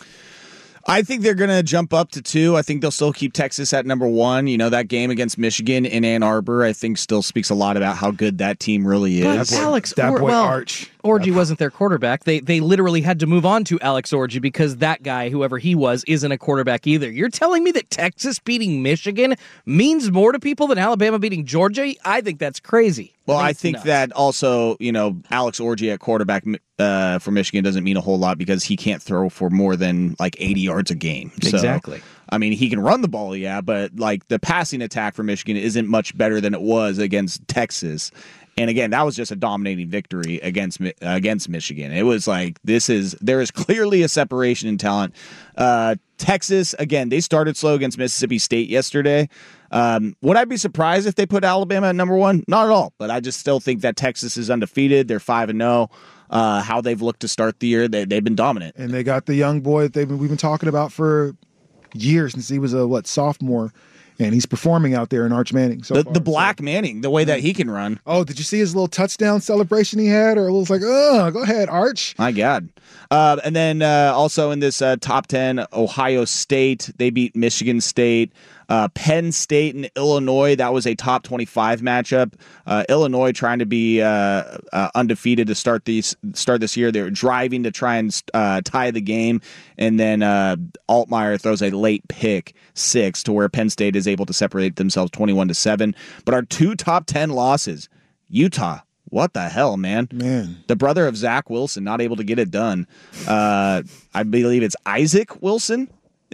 S5: I think they're going to jump up to 2. I think they'll still keep Texas at number 1. That game against Michigan in Ann Arbor, I think still speaks a lot about how good that team really is.
S3: That boy Arch.
S6: Orji wasn't their quarterback. They literally had to move on to Alex Orji because that guy, whoever he was, isn't a quarterback either. You're telling me that Texas beating Michigan means more to people than Alabama beating Georgia? I think that's crazy.
S5: Well, I think that also, Alex Orji at quarterback for Michigan doesn't mean a whole lot because he can't throw for more than like 80 yards a game.
S6: Exactly.
S5: So, I mean, he can run the ball, yeah, but like the passing attack for Michigan isn't much better than it was against Texas. And again, that was just a dominating victory against Michigan. It was like there is clearly a separation in talent. Texas, again, they started slow against Mississippi State yesterday. Would I be surprised if they put Alabama at number 1? Not at all. But I just still think that Texas is undefeated. They're 5-0. How they've looked to start the year, they've been dominant.
S3: And they got the young boy that we've been talking about for years since he was a sophomore. And he's performing out there in Arch Manning.
S5: The Black Manning, the way that he can run.
S3: Oh, did you see his little touchdown celebration he had? Or it was like, oh, go ahead, Arch.
S5: My God. And then also in this top 10, Ohio State, they beat Michigan State. Penn State and Illinois, that was a top 25 matchup. Illinois trying to be undefeated to start this year. They were driving to try and tie the game, and then Altmaier throws a late pick 6 to where Penn State is able to separate themselves 21-7. But our 2 top 10 losses, Utah. What the hell, man? The brother of Zach Wilson not able to get it done. I believe it's Isaac Wilson.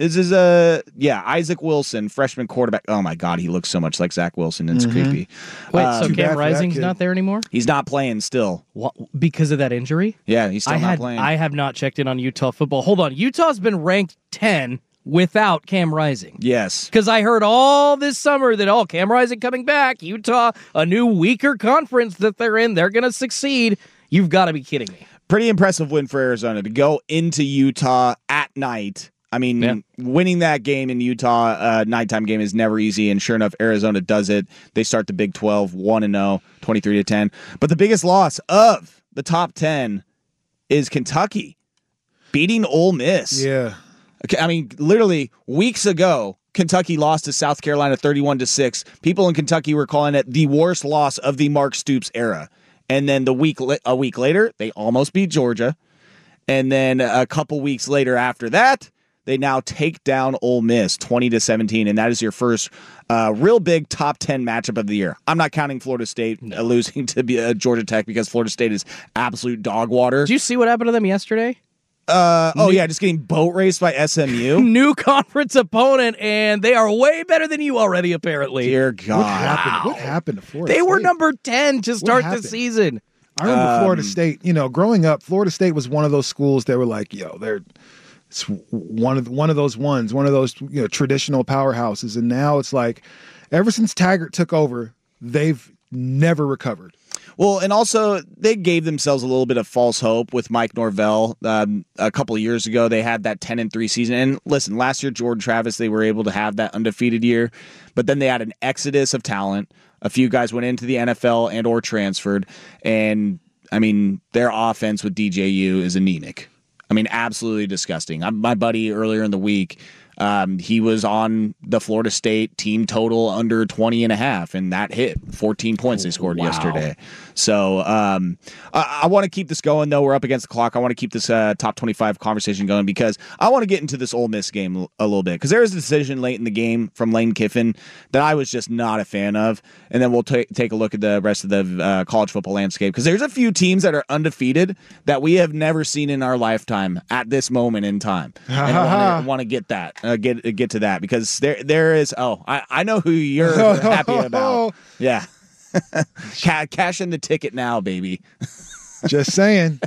S5: Isaac Wilson, freshman quarterback. Oh, my God, he looks so much like Zach Wilson. It's creepy.
S6: Wait, so Cam Rising's not there anymore?
S5: He's not playing still.
S6: What, because of that injury?
S5: Yeah, he's still not playing.
S6: I have not checked in on Utah football. Hold on. Utah's been ranked 10 without Cam Rising.
S5: Yes.
S6: Because I heard all this summer that, Cam Rising coming back, Utah, a new weaker conference that they're in, they're going to succeed. You've got to be kidding me.
S5: Pretty impressive win for Arizona to go into Utah at night. I mean, winning that game in Utah, nighttime game, is never easy, and sure enough, Arizona does it. They start the Big 12 1-0, 23-10. But the biggest loss of the top 10 is Kentucky beating Ole Miss.
S3: Yeah.
S5: I mean, literally weeks ago, Kentucky lost to South Carolina 31-6. People in Kentucky were calling it the worst loss of the Mark Stoops era. And then a week later, they almost beat Georgia. And then a couple weeks later after that, they now take down Ole Miss 20-17, and that is your first real big top 10 matchup of the year. I'm not counting Florida State losing to Georgia Tech because Florida State is absolute dog water.
S6: Did you see what happened to them yesterday?
S5: Just getting boat raced by SMU.
S6: New conference opponent, and they are way better than you already, apparently.
S5: Dear God.
S3: What happened to Florida State?
S6: They were number 10 to start the season.
S3: I remember Florida State, growing up, Florida State was one of those schools that were like, it's one of those traditional powerhouses. And now it's like, ever since Taggart took over, they've never recovered.
S5: Well, and also they gave themselves a little bit of false hope with Mike Norvell. A couple of years ago, they had that 10-3 season. And listen, last year, Jordan Travis, they were able to have that undefeated year, but then they had an exodus of talent. A few guys went into the NFL and or transferred, and I mean, their offense with DJU is anemic. I mean, absolutely disgusting. My buddy earlier in the week, he was on the Florida State team total under 20.5, and that hit 14 points they scored yesterday. So I want to keep this going, though. We're up against the clock. I want to keep this top 25 conversation going because I want to get into this Ole Miss game a little bit because there was a decision late in the game from Lane Kiffin that I was just not a fan of. And then we'll take a look at the rest of the college football landscape because there's a few teams that are undefeated that we have never seen in our lifetime at this moment in time. And I want to get that. Get to that because there is I know who you're happy about. Yeah. Cash in the ticket now, baby.
S3: Just saying.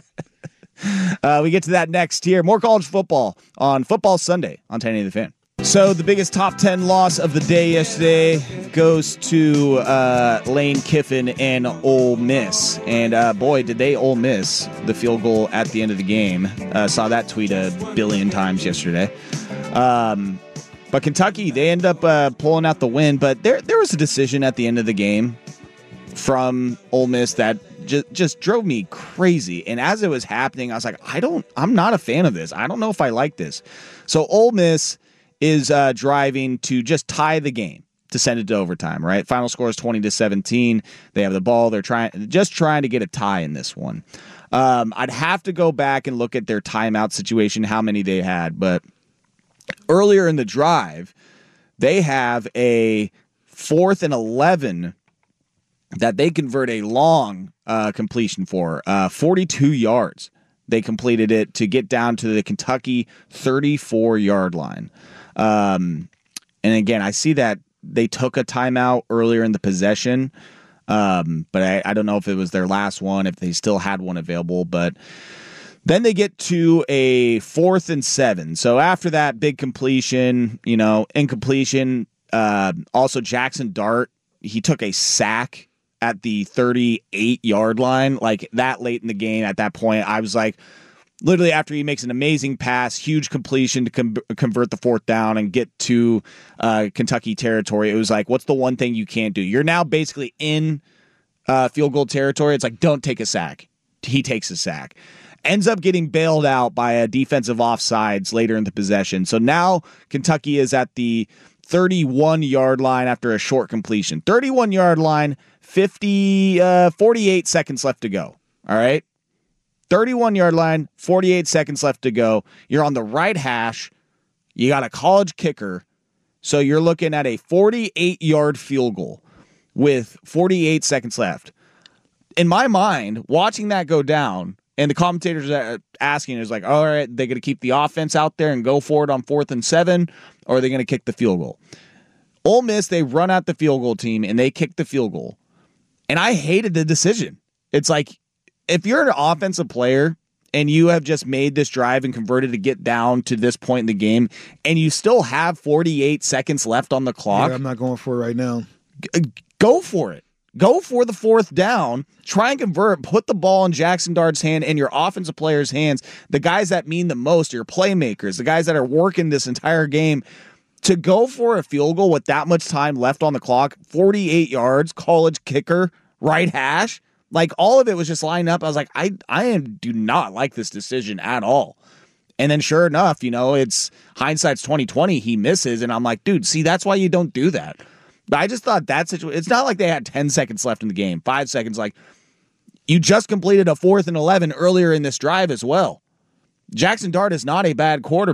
S5: We get to that next here. More college football on Football Sunday on 1080 The Fan. So the biggest top 10 loss of the day yesterday goes to Lane Kiffin and Ole Miss. And boy, did they Ole Miss the field goal at the end of the game. Saw that tweet a billion times yesterday. But Kentucky, they end up pulling out the win. But there was a decision at the end of the game from Ole Miss that just drove me crazy. And as it was happening, I was like, I'm not a fan of this. I don't know if I like this. So Ole Miss is driving to just tie the game to send it to overtime, right? Final score is 20-17. They have the ball. They're trying to get a tie in this one. I'd have to go back and look at their timeout situation, how many they had. But earlier in the drive, they have a 4th and 11 that they convert a long completion for, 42 yards. They completed it to get down to the Kentucky 34-yard line. And again, I see that they took a timeout earlier in the possession, but I don't know if it was their last one, if they still had one available. But then they get to a 4th and 7. So after that big completion, incompletion, also Jackson Dart, he took a sack at the 38-yard line, like that late in the game. At that point, I was like, literally after he makes an amazing pass, huge completion to convert the 4th down and get to Kentucky territory, it was like, what's the one thing you can't do? You're now basically in field goal territory. It's like, don't take a sack. He takes a sack. Ends up getting bailed out by a defensive offsides later in the possession. So now Kentucky is at the 31-yard line after a short completion. 31-yard line, 48 seconds left to go. All right? 31-yard line, 48 seconds left to go. You're on the right hash. You got a college kicker. So you're looking at a 48-yard field goal with 48 seconds left. In my mind, watching that go down, and the commentators are asking is like, all right, they're going to keep the offense out there and go for it on 4th and 7, or are they going to kick the field goal? Ole Miss, they run out the field goal team, and they kick the field goal. And I hated the decision. It's like, if you're an offensive player and you have just made this drive and converted to get down to this point in the game, and you still have 48 seconds left on the clock.
S3: Yeah, I'm not going for it right now.
S5: Go for it. Go for the 4th down. Try and convert. Put the ball in Jackson Dart's hand and your offensive players' hands. The guys that mean the most, your playmakers, the guys that are working this entire game. To go for a field goal with that much time left on the clock, 48 yards, college kicker, right hash. Like, all of it was just lined up. I was like, I do not like this decision at all. And then sure enough, it's hindsight's 2020. He misses. And I'm like, dude, see, that's why you don't do that. But I just thought that situation, it's not like they had 10 seconds left in the game, 5 seconds. Like, you just completed a 4th and 11 earlier in this drive as well. Jackson Dart is not a bad quarterback.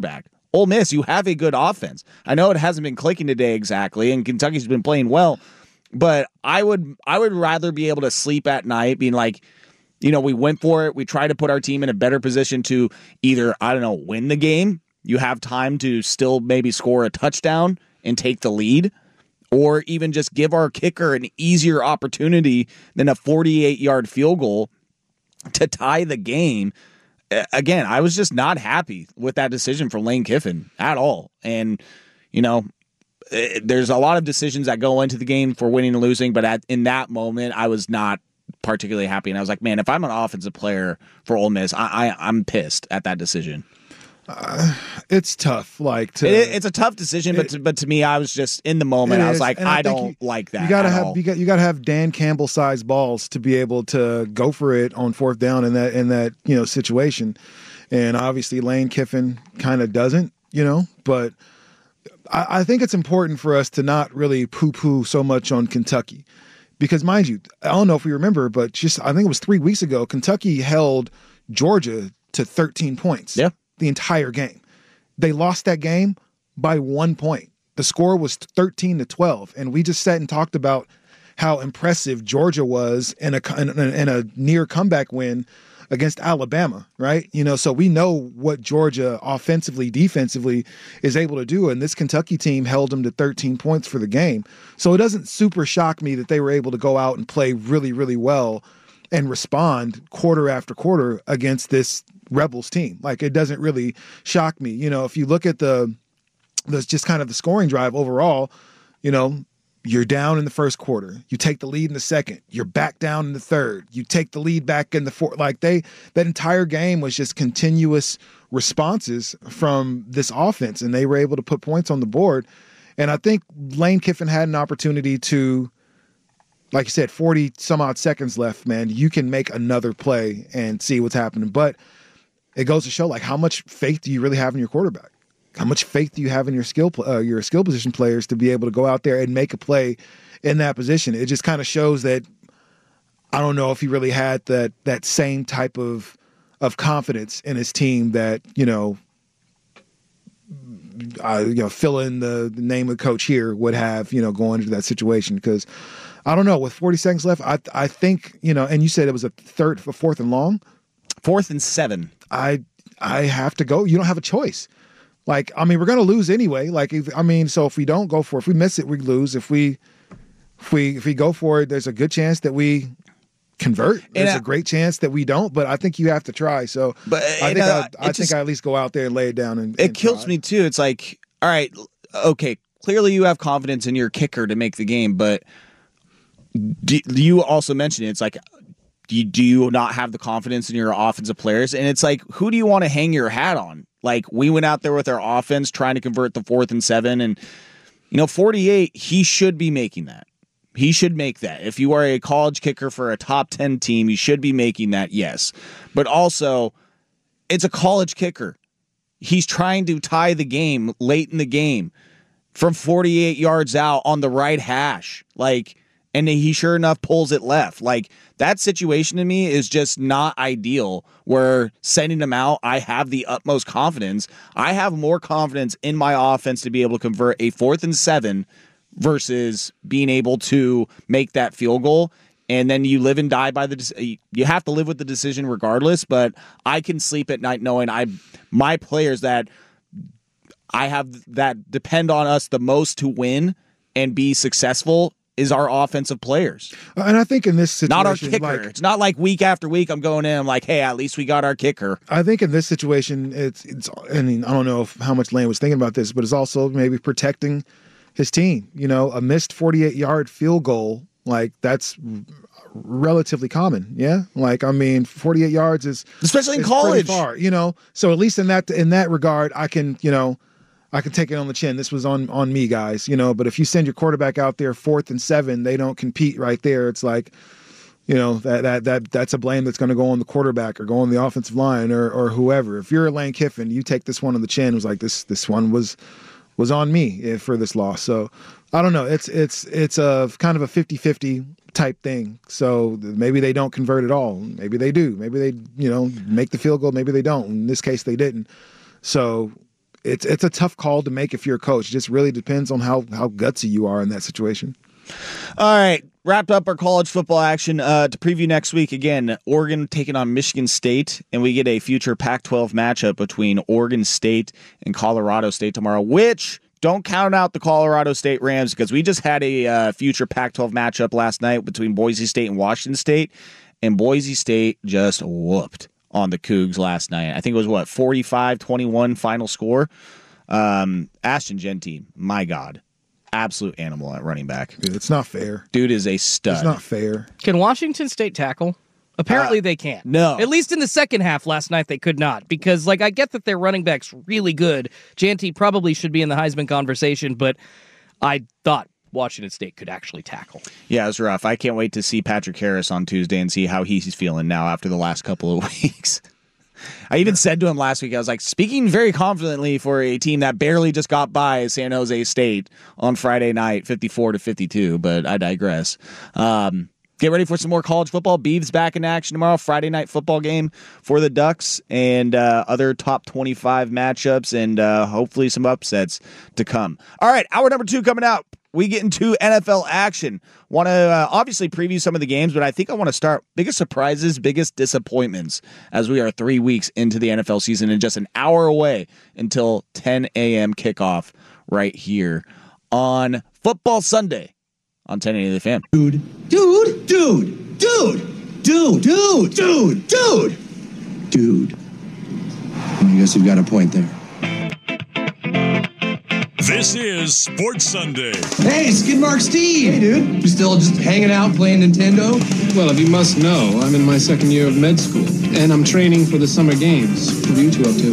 S5: Ole Miss, you have a good offense. I know it hasn't been clicking today exactly, and Kentucky's been playing well, but I would rather be able to sleep at night being like, we went for it. We tried to put our team in a better position to either, win the game. You have time to still maybe score a touchdown and take the lead, or even just give our kicker an easier opportunity than a 48-yard field goal to tie the game. Again, I was just not happy with that decision for Lane Kiffin at all. And, there's a lot of decisions that go into the game for winning and losing, but in that moment, I was not particularly happy. And I was like, man, if I'm an offensive player for Ole Miss, I'm pissed at that decision.
S3: It's tough.
S5: It's a tough decision, but to me, I was just in the moment. I was like, I don't like that.
S3: You gotta have Dan Campbell sized balls to be able to go for it on fourth down in that situation. And obviously Lane Kiffin kind of doesn't, but I think it's important for us to not really poo-poo so much on Kentucky. Because mind you, I don't know if we remember, but I think it was 3 weeks ago, Kentucky held Georgia to 13 points.
S5: Yeah.
S3: The entire game. They lost that game by 1 point. The score was 13-12, and we just sat and talked about how impressive Georgia was in a near comeback win against Alabama, right? So we know what Georgia offensively, defensively is able to do, and this Kentucky team held them to 13 points for the game. So it doesn't super shock me that they were able to go out and play really, really well and respond quarter after quarter against this Rebels team. It doesn't really shock me. If you look at the just kind of the scoring drive overall, you're down in the first quarter. You take the lead in the second. You're back down in the third. You take the lead back in the fourth. That entire game was just continuous responses from this offense, and they were able to put points on the board. And I think Lane Kiffin had an opportunity to, like you said, 40 some odd seconds left, man. You can make another play and see what's happening. But it goes to show, how much faith do you really have in your quarterback? How much faith do you have in your skill position players to be able to go out there and make a play in that position? It just kind of shows that I don't know if he really had that same type of confidence in his team that fill in the name of the coach here would have going into that situation. Because I don't know, with 40 seconds left, I think and you said it was a fourth and long.
S5: 4th and 7.
S3: I have to go. You don't have a choice. We're going to lose anyway. So if we don't go for it, if we miss it, we lose. If we go for it, there's a good chance that we convert. There's a great chance that we don't, but I think you have to try. So I think I at least go out there and lay it down. And
S5: it kills me too. It's like, all right, okay, clearly you have confidence in your kicker to make the game, but you also mentioned it. It's like, do you not have the confidence in your offensive players? And it's like, who do you want to hang your hat on? We went out there with our offense trying to convert the 4th and 7, and 48, he should be making that. He should make that. If you are a college kicker for a top 10 team, you should be making that, yes. But also, it's a college kicker. He's trying to tie the game late in the game from 48 yards out on the right hash. And he sure enough pulls it left. That situation to me is just not ideal, where sending him out, I have the utmost confidence. I have more confidence in my offense to be able to convert a 4th and 7 versus being able to make that field goal. And then you live and die by you have to live with the decision regardless, but I can sleep at night knowing my players that I have that depend on us the most to win and be successful is our offensive players.
S3: And I think in this situation,
S5: not our kicker. It's not like week after week I'm going in, I'm like, hey, at least we got our kicker.
S3: I think in this situation, it's I mean, I don't know how much Lane was thinking about this, but it's also maybe protecting his team. A missed 48-yard field goal, that's relatively common. Yeah. 48 yards is,
S5: especially in college,
S3: far, so at least in that regard, I can take it on the chin. This was on me, guys, but if you send your quarterback out there 4th and 7, they don't compete right there. It's like, that's a blame that's going to go on the quarterback or go on the offensive line or whoever. If you're Lane Kiffin, you take this one on the chin. It was like, this one was on me for this loss. So I don't know. It's a kind of a 50-50 type thing. So maybe they don't convert at all. Maybe they do. Maybe they, make the field goal. Maybe they don't. In this case, they didn't. So it's a tough call to make if you're a coach. It just really depends on how gutsy you are in that situation.
S5: All right, wrapped up our college football action. To preview next week, again, Oregon taking on Michigan State, and we get a future Pac-12 matchup between Oregon State and Colorado State tomorrow, which don't count out the Colorado State Rams because we just had a future Pac-12 matchup last night between Boise State and Washington State, and Boise State just whooped on the Cougs last night. I think it was, 45-21 final score. Ashton Genty, my God. Absolute animal at running back.
S3: Dude, it's not fair.
S5: Dude is a stud.
S3: It's not fair.
S6: Can Washington State tackle? Apparently they can't.
S5: No.
S6: At least in the second half last night they could not. Because, I get that their running back's really good. Janty probably should be in the Heisman conversation, but I thought Washington State could actually tackle.
S5: Yeah, it was rough. I can't wait to see Patrick Harris on Tuesday and see how he's feeling now after the last couple of weeks. I even said to him last week, I was like, speaking very confidently for a team that barely just got by San Jose State on Friday night, 54-52, but I digress. Get ready for some more college football. Beavs back in action tomorrow. Friday night football game for the Ducks and other top 25 matchups and hopefully some upsets to come. All right, hour number 2 coming out. We get into NFL action. Want to obviously preview some of the games, but I think I want to start biggest surprises, biggest disappointments as we are 3 weeks into the NFL season and just an hour away until 10 a.m. kickoff right here on Football Sunday on 1080 The Fan.
S7: Dude. I guess you've got a point there.
S2: This is Sports Sunday.
S7: Hey, Skidmark Steve. Hey, dude. You still just hanging out playing Nintendo?
S8: Well, if you must know, I'm in my second year of med school, and I'm training for the summer games.
S7: What are you two up to?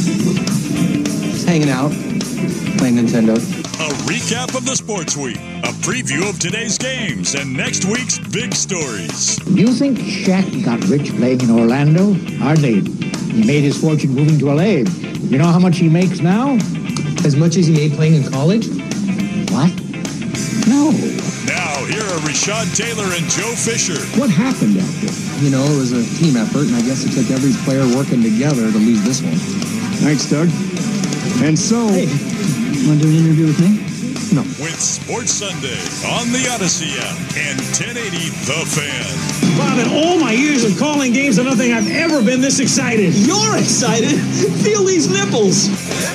S7: Just hanging out, playing Nintendo.
S2: A recap of the sports week, a preview of today's games, and next week's big stories.
S9: You think Shaq got rich playing in Orlando? Hardly. He made his fortune moving to LA. You know how much he makes now?
S7: As much as he made playing in college?
S9: What? No.
S2: Now, here are Rashad Taylor and Joe Fisher.
S9: What happened out there?
S7: You know, it was a team effort, and I guess it took every player working together to lose this one.
S8: Thanks, Doug. And so...
S9: Hey, you want to do an interview with me?
S7: No.
S2: With Sports Sunday on the Odyssey app and 1080 The Fan.
S10: Bob, in all my years of calling games, I don't think I've ever been this excited.
S1: You're excited? Feel these nipples.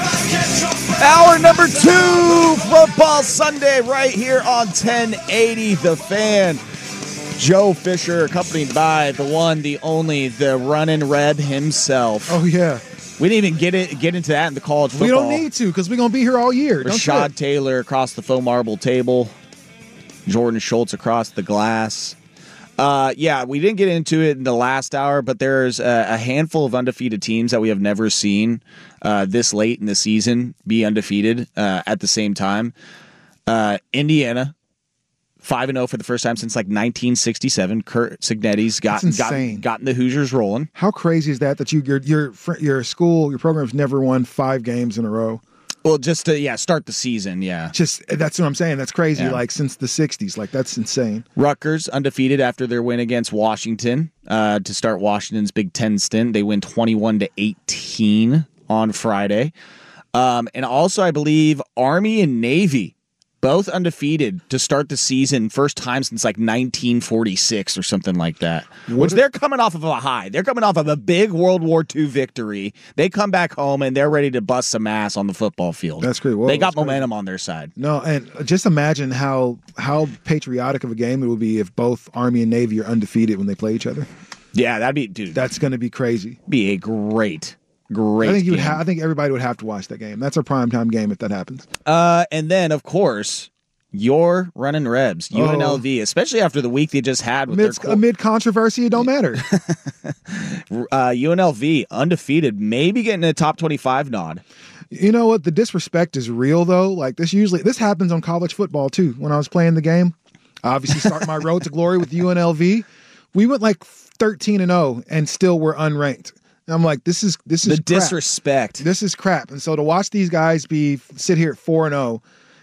S5: Hour number 2, Football Sunday, right here on 1080 The Fan. Joe Fisher, accompanied by the one, the only, the running Reb himself.
S3: Oh, yeah.
S5: We didn't even get into that in the college football.
S3: We don't need to because we're going to be here all year.
S5: Rashad Taylor across the foam marble table. Jordan Schultz across the glass. Yeah, we didn't get into it in the last hour, but there's a handful of undefeated teams that we have never seen this late in the season be undefeated at the same time. Indiana, 5-0 for the first time since 1967. Kurt Signetti's gotten the Hoosiers rolling.
S3: How crazy is that your school, your program's never won 5 games in a row?
S5: Well, just to start the season, yeah.
S3: Just that's what I'm saying. That's crazy.
S5: Yeah.
S3: Since the '60s, that's insane.
S5: Rutgers undefeated after their win against Washington to start Washington's Big Ten stint. They win 21-18 on Friday, and also I believe Army and Navy both undefeated to start the season, first time since 1946 or something like that. Which they're coming off of a high. They're coming off of a big World War II victory. They come back home and they're ready to bust some ass on the football field.
S3: That's great. Whoa,
S5: they got momentum on their side.
S3: No, and just imagine how patriotic of a game it will be if both Army and Navy are undefeated when they play each other.
S5: Yeah, that'd be, dude.
S3: That's going to be crazy.
S5: Be a great.
S3: I think I think everybody would have to watch that game. That's a primetime game if that happens.
S5: And then, of course, your running Rebs, UNLV, especially after the week they just had with
S3: amid controversy, it don't matter.
S5: UNLV undefeated, maybe getting a top 25 nod.
S3: You know what? The disrespect is real though. This happens on college football too. When I was playing the game, I obviously start my road to glory with UNLV. We went 13-0 and still were unranked. I'm like, this is
S5: the
S3: crap.
S5: Disrespect.
S3: This is crap. And so to watch these guys sit here at 4-0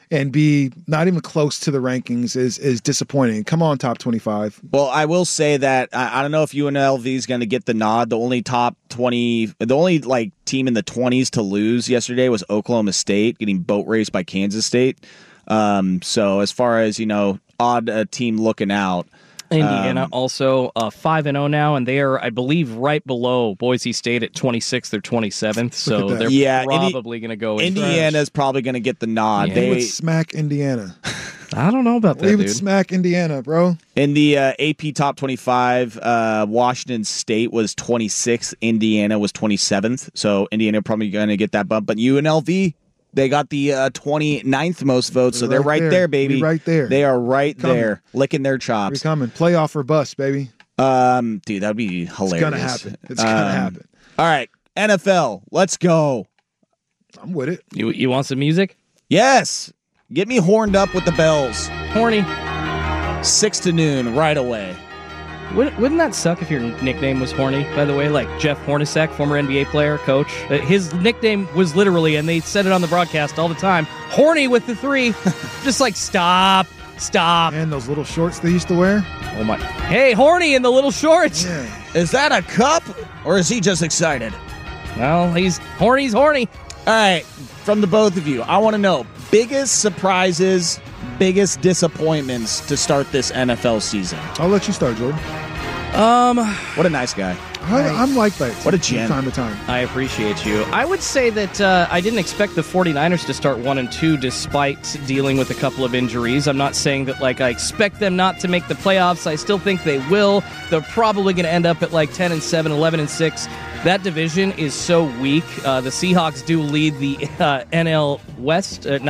S3: and be not even close to the rankings is disappointing. Come on, top 25.
S5: Well, I will say that I don't know if UNLV is going to get the nod. The only top 20, the only like team in the 20s to lose yesterday was Oklahoma State, getting boat raced by Kansas State. So as far as, odd team looking out.
S6: Indiana also 5-0 now, and they are, I believe, right below Boise State at 26th or 27th. So they're probably going to go.
S5: Indiana's probably going to get the nod.
S3: Yeah. They would smack Indiana.
S6: I don't know about that,
S3: They would smack Indiana, bro.
S5: In the AP Top 25, Washington State was 26th. Indiana was 27th. So Indiana probably going to get that bump. But UNLV, they got the 29th most votes, so they're right there, baby.
S3: Be right there.
S5: They are right there, licking their chops.
S3: We're coming. Playoff or bust, baby.
S5: Dude, that'd be hilarious.
S3: It's gonna happen. It's gonna happen.
S5: All right, NFL, let's go.
S3: I'm with it.
S6: You want some music?
S5: Yes. Get me horned up with the bells.
S6: Horny.
S5: 6 to noon, right away.
S6: Wouldn't that suck if your nickname was Horny, by the way? Like Jeff Hornacek, former NBA player, coach. His nickname was literally, and they said it on the broadcast all the time, Horny with the 3. Just like, stop.
S3: And those little shorts they used to wear.
S6: Oh, my. Hey, Horny in the little shorts.
S3: Yeah.
S5: Is that a cup, or is he just excited?
S6: Well, he's horny.
S5: All right, from the both of you, I want to know, biggest surprises, biggest disappointments to start this NFL season.
S3: I'll let you start, Jordan.
S5: What a nice guy.
S3: I'm like that.
S5: What a gem.
S3: Time to time.
S6: I appreciate you. I would say that I didn't expect the 49ers to start 1-2 despite dealing with a couple of injuries. I'm not saying that I expect them not to make the playoffs. I still think they will. They're probably going to end up at 10-7, 11-6. That division is so weak. The Seahawks do lead the NL West, the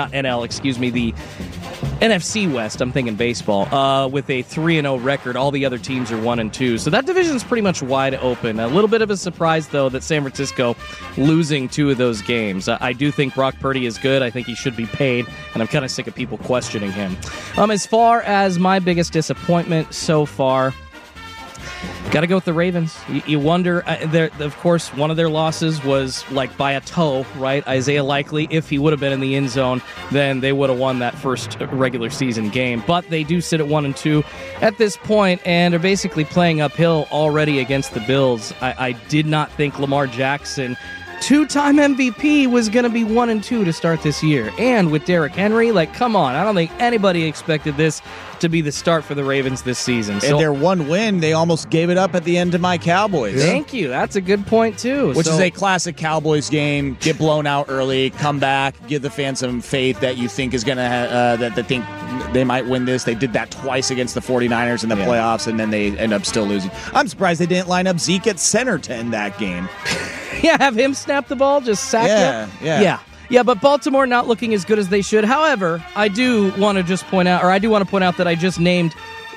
S6: NFC West, I'm thinking baseball, with a 3-0 record. All the other teams are 1-2. So that division's pretty much wide open. A little bit of a surprise, though, that San Francisco losing 2 of those games. I do think Brock Purdy is good. I think he should be paid, and I'm kind of sick of people questioning him. As far as my biggest disappointment so far, got to go with the Ravens. You wonder, of course, one of their losses was by a toe, right? Isaiah Likely, if he would have been in the end zone, then they would have won that first regular season game. But they do sit at 1-2 at this point and are basically playing uphill already against the Bills. I did not think Lamar Jackson, 2-time MVP, was going to be 1-2 to start this year. And with Derrick Henry, come on, I don't think anybody expected this to be the start for the Ravens this season.
S5: And their one win, they almost gave it up at the end to my Cowboys.
S6: Yeah. Thank you. That's a good point, too.
S5: Which is a classic Cowboys game. Get blown out early, come back, give the fans some faith that you think is going to that they think they might win this. They did that twice against the 49ers in the playoffs, and then they end up still losing. I'm surprised they didn't line up Zeke at center to end that game.
S6: Yeah, have him snap the ball, just sack it. Yeah, but Baltimore not looking as good as they should. However, I do want to point out that I just named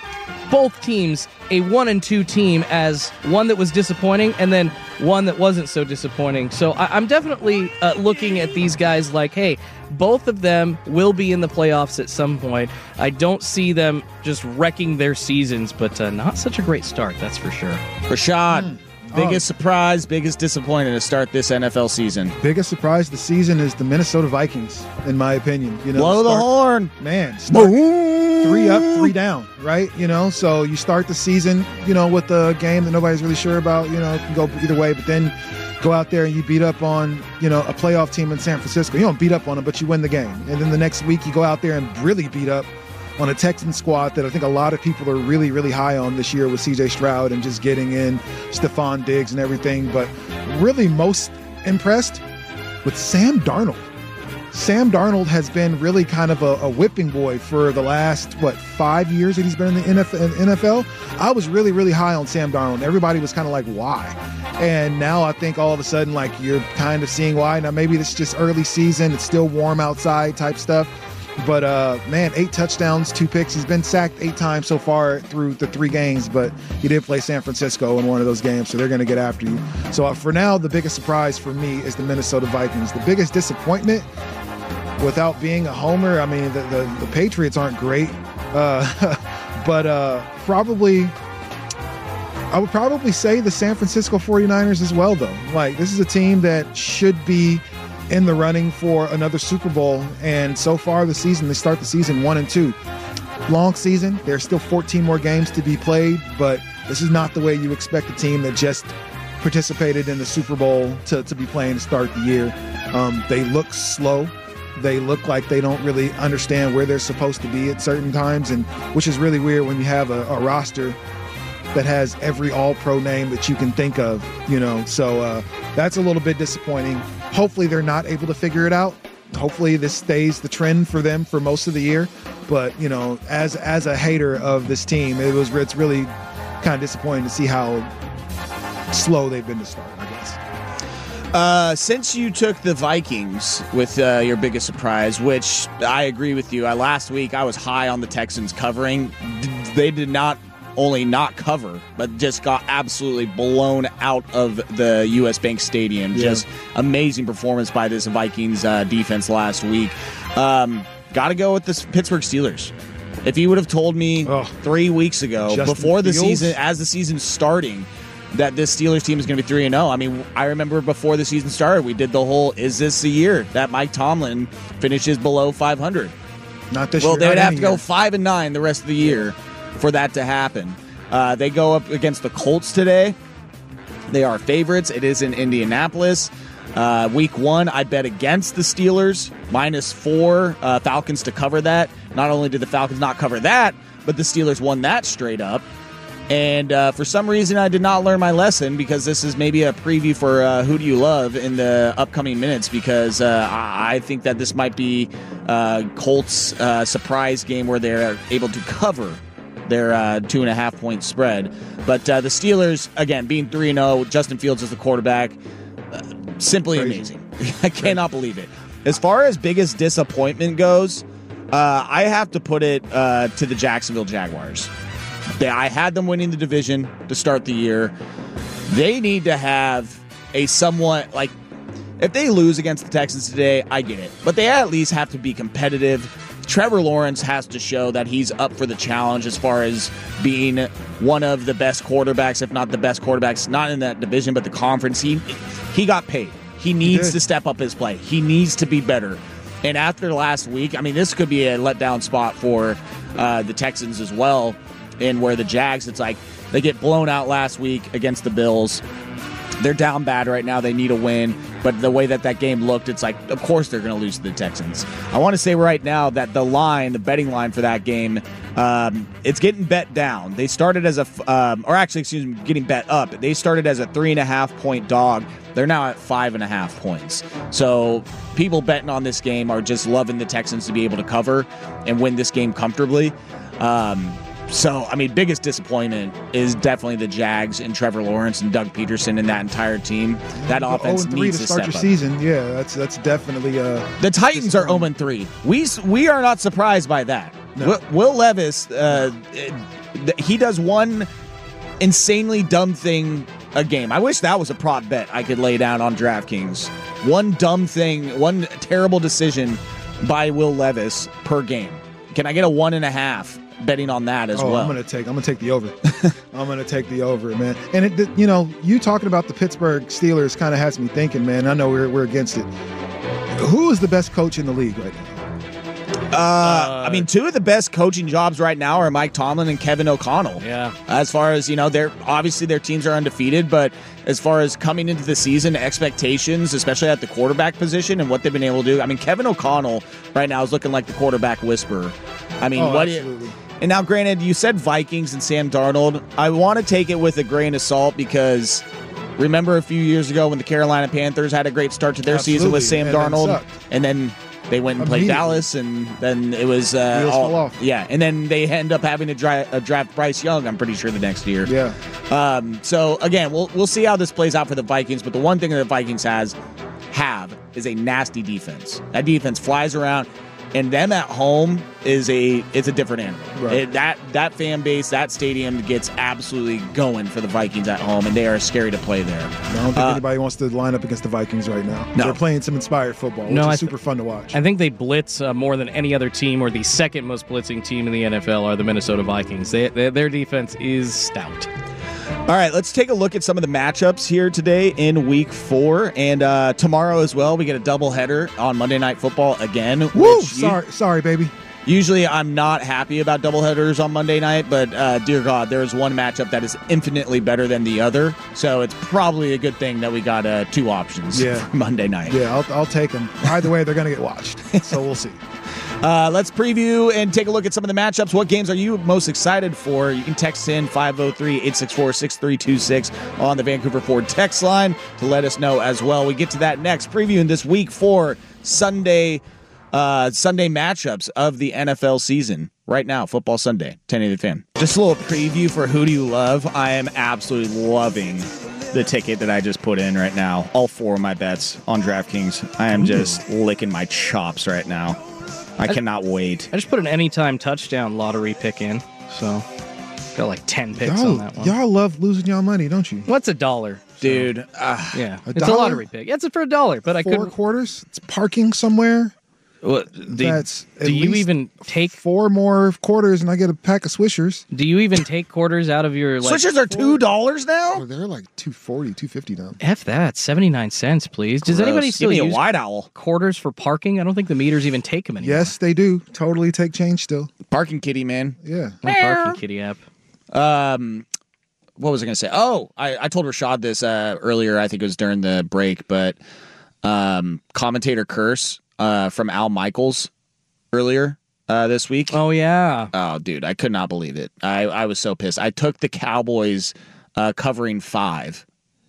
S6: both teams a 1-2 team as one that was disappointing and then one that wasn't so disappointing. So I'm definitely looking at these guys hey, both of them will be in the playoffs at some point. I don't see them just wrecking their seasons, but not such a great start, that's for sure.
S5: Rashad. Biggest surprise, biggest disappointment to start this NFL season.
S3: Biggest surprise of the season is the Minnesota Vikings, in my opinion.
S5: Blow the horn.
S3: Man, start 3 up, 3 down, right? So you start the season, with a game that nobody's really sure about, it can go either way, but then go out there and you beat up on, a playoff team in San Francisco. You don't beat up on them, but you win the game. And then the next week you go out there and really beat up on a Texans squad that I think a lot of people are really, really high on this year with C.J. Stroud and just getting in Stephon Diggs and everything. But really most impressed with Sam Darnold. Sam Darnold has been really kind of a whipping boy for the last, 5 years that he's been in the NFL. I was really, really high on Sam Darnold. Everybody was kind of like, why? And now I think all of a sudden, you're kind of seeing why. Now maybe it's just early season. It's still warm outside type stuff. But, 8 touchdowns, 2 picks. He's been sacked 8 times so far through the 3 games, but he did play San Francisco in one of those games, so they're going to get after you. So for now, the biggest surprise for me is the Minnesota Vikings. The biggest disappointment, without being a homer, I mean, the Patriots aren't great, but I would probably say the San Francisco 49ers as well, though. This is a team that should be in the running for another Super Bowl. And so far this season, they start the season 1-2. Long season. There's still 14 more games to be played, but this is not the way you expect a team that just participated in the Super Bowl to be playing to start the year. They look slow. They look like they don't really understand where they're supposed to be at certain times, and which is really weird when you have a roster that has every all-pro name that you can think of, So that's a little bit disappointing. Hopefully they're not able to figure it out. Hopefully this stays the trend for them for most of the year. But, as a hater of this team, it's really kind of disappointing to see how slow they've been to start, I guess.
S5: Since you took the Vikings with your biggest surprise, which I agree with you, last week I was high on the Texans covering. They did not only not cover, but just got absolutely blown out of the U.S. Bank Stadium. Yeah. Just amazing performance by this Vikings defense last week. Got to go with the Pittsburgh Steelers. If you would have told me 3 weeks ago, before the season, as the season's starting, that this Steelers team is going to be 3-0. I mean, I remember before the season started, we did the whole, is this the year that Mike Tomlin finishes below 500?
S3: Not this year.
S5: Well, they would have to go 5-9 the rest of the year for that to happen. They go up against the Colts today. They are favorites. It is in Indianapolis. Week 1, I bet against the Steelers, -4 Falcons to cover that. Not only did the Falcons not cover that, but the Steelers won that straight up. And for some reason, I did not learn my lesson, because this is maybe a preview for Who Do You Love in the upcoming minutes, because I think that this might be Colts' surprise game where they're able to cover their 2.5-point spread. But the Steelers, again, being 3-0, Justin Fields is the quarterback. Simply amazing. I cannot believe it. As far as biggest disappointment goes, I have to put it to the Jacksonville Jaguars. I had them winning the division to start the year. They need to have a somewhat, if they lose against the Texans today, I get it. But they at least have to be competitive. Trevor Lawrence has to show that he's up for the challenge as far as being one of the best quarterbacks, if not the best quarterbacks, not in that division, but the conference. He got paid. He needs to step up his play. He needs to be better. And after last week, I mean, this could be a letdown spot for the Texans as well. And where the Jags, it's like they get blown out last week against the Bills. They're down bad right now. They need a win. But the way that game looked, it's like, of course they're going to lose to the Texans. I want to say right now that the betting line for that game, it's getting bet down. They started as getting bet up. They started as a 3.5-point dog. They're now at 5.5 points. So people betting on this game are just loving the Texans to be able to cover and win this game comfortably. So, I mean, biggest disappointment is definitely the Jags and Trevor Lawrence and Doug Peterson and that entire team. That offense needs to start
S3: your season. Yeah, that's definitely
S5: the Titans are 0-3. We are not surprised by that. No. Will Levis, he does one insanely dumb thing a game. I wish that was a prop bet I could lay down on DraftKings. One dumb thing, one terrible decision by Will Levis per game. Can I get a 1.5? Betting on that as well.
S3: I'm gonna take the over. I'm gonna take the over, man. And you talking about the Pittsburgh Steelers kind of has me thinking, man. I know we're against it. Who is the best coach in the league right now?
S5: I mean, two of the best coaching jobs right now are Mike Tomlin and Kevin O'Connell.
S6: Yeah.
S5: As far as they're obviously their teams are undefeated, but as far as coming into the season, expectations, especially at the quarterback position and what they've been able to do. I mean, Kevin O'Connell right now is looking like the quarterback whisperer. I mean,
S3: absolutely.
S5: And now, granted, you said Vikings and Sam Darnold. I want to take it with a grain of salt because remember a few years ago when the Carolina Panthers had a great start to their season with Sam Darnold, and then they went and played Dallas, and then it was
S3: fell off.
S5: Yeah, and then they end up having to draft Bryce Young, I'm pretty sure, the next year.
S3: Yeah.
S5: So again, we'll see how this plays out for the Vikings, but the one thing that the Vikings have is a nasty defense. That defense flies around. And them at home it's a different animal.
S3: Right.
S5: That fan base, that stadium gets absolutely going for the Vikings at home, and they are scary to play there.
S3: I don't think anybody wants to line up against the Vikings right now.
S5: No.
S3: They're playing some inspired football, which is super fun to watch.
S6: I think they blitz more than any other team, or the second most blitzing team in the NFL are the Minnesota Vikings. Their defense is stout.
S5: All right, let's take a look at some of the matchups here today in Week 4, and tomorrow as well. We get a doubleheader on Monday Night Football again.
S3: Woo! Sorry, baby.
S5: Usually I'm not happy about doubleheaders on Monday night, but dear God, there is one matchup that is infinitely better than the other. So it's probably a good thing that we got 2 options for Monday night.
S3: Yeah, I'll take them. Either way, they're going to get watched. So we'll see.
S5: Let's preview and take a look at some of the matchups. What games are you most excited for? You can text in 503-864-6326 on the Vancouver Ford text line to let us know as well. We get to that next. Previewing this Week 4 Sunday matchups of the NFL season. Right now, Football Sunday, 1080 The Fan. Just a little preview for Who Do You Love? I am absolutely loving the ticket that I just put in right now. All 4 of my bets on DraftKings. I am just licking my chops right now. I cannot wait.
S6: I just put an anytime touchdown lottery pick in, so got like 10 picks on that one.
S3: Y'all love losing y'all money, don't you?
S6: What's $1?
S5: Dude.
S6: Yeah, it's a lottery pick. Yeah, it's for $1, but I couldn't.
S3: 4 quarters? It's parking somewhere?
S6: Well, do you even take
S3: 4 more quarters and I get a pack of Swishers?
S6: Do you even take quarters out of your
S5: Swishers are $2 now?
S3: Oh, they're like $2.40, $2.50 now.
S6: F that, 79 cents, please. Does anybody still use
S5: a White Owl
S6: quarters for parking? I don't think the meters even take them anymore.
S3: Yes, they do. Totally take change still.
S5: Parking Kitty, man.
S3: Yeah.
S6: Parking Kitty app.
S5: What was I going to say? Oh, I told Rashad this earlier. I think it was during the break, but commentator curse from Al Michaels earlier this week.
S6: Oh, yeah.
S5: Oh, dude, I could not believe it. I was so pissed. I took the Cowboys covering 5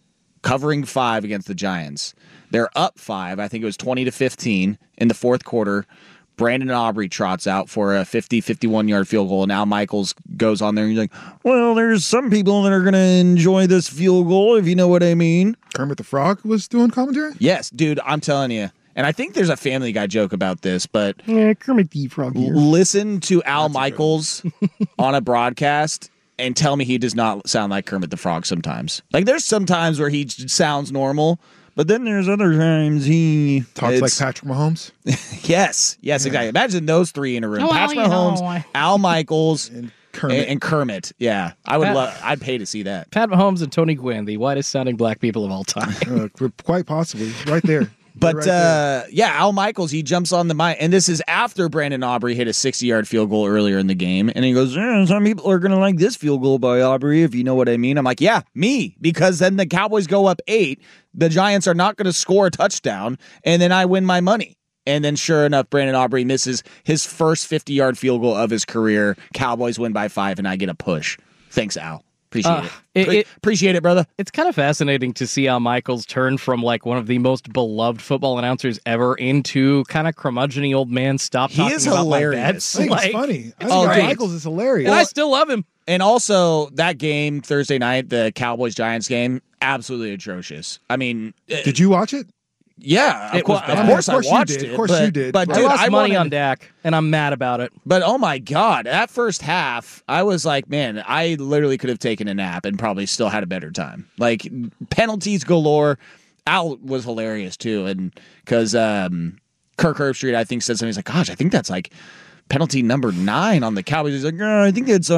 S5: against the Giants. They're up 5. I think it was 20-15 in the fourth quarter. Brandon Aubrey trots out for a 51-yard field goal, and Al Michaels goes on there and he's like, well, there's some people that are going to enjoy this field goal, if you know what I mean.
S3: Kermit the Frog was doing commentary?
S5: Yes, dude, I'm telling you. And I think there's a Family Guy joke about this, but
S3: Kermit the Frog here.
S5: Listen to Al Michaels on a broadcast and tell me he does not sound like Kermit the Frog sometimes. Like, there's some times where he sounds normal, but then there's other times he
S3: talks like Patrick Mahomes.
S5: Yes, exactly. Imagine those 3 in a room: Patrick Mahomes, Al Michaels, and Kermit. Yeah, I'd pay to see that.
S6: Pat Mahomes and Tony Gwynn, the whitest sounding black people of all time.
S3: Quite possibly, right there.
S5: But Al Michaels, he jumps on the mic, and this is after Brandon Aubrey hit a 60-yard field goal earlier in the game, and he goes, some people are going to like this field goal by Aubrey, if you know what I mean. I'm like, yeah, me, because then the Cowboys go up 8, the Giants are not going to score a touchdown, and then I win my money. And then sure enough, Brandon Aubrey misses his first 50-yard field goal of his career. Cowboys win by 5, and I get a push. Thanks, Al. Appreciate it, brother.
S6: It's kind of fascinating to see Al Michaels turn from like one of the most beloved football announcers ever into kind of curmudgeon-y old man. He
S5: is hilarious.
S3: I think it's funny. Al Michaels is hilarious.
S6: And I still love him.
S5: And also, that game Thursday night, the Cowboys-Giants game, absolutely atrocious. I mean...
S3: Did you watch it?
S5: Yeah, of course I watched it.
S3: Of course you did.
S5: But dude,
S6: I lost money on Dak, and I'm mad about it.
S5: But oh my God, that first half, I was like, man, I literally could have taken a nap and probably still had a better time. Like, penalties galore. Al was hilarious, too. And because Kirk Herbstreit, I think, said something. He's like, gosh, I think that's like penalty number 9 on the Cowboys. He's like, I think it's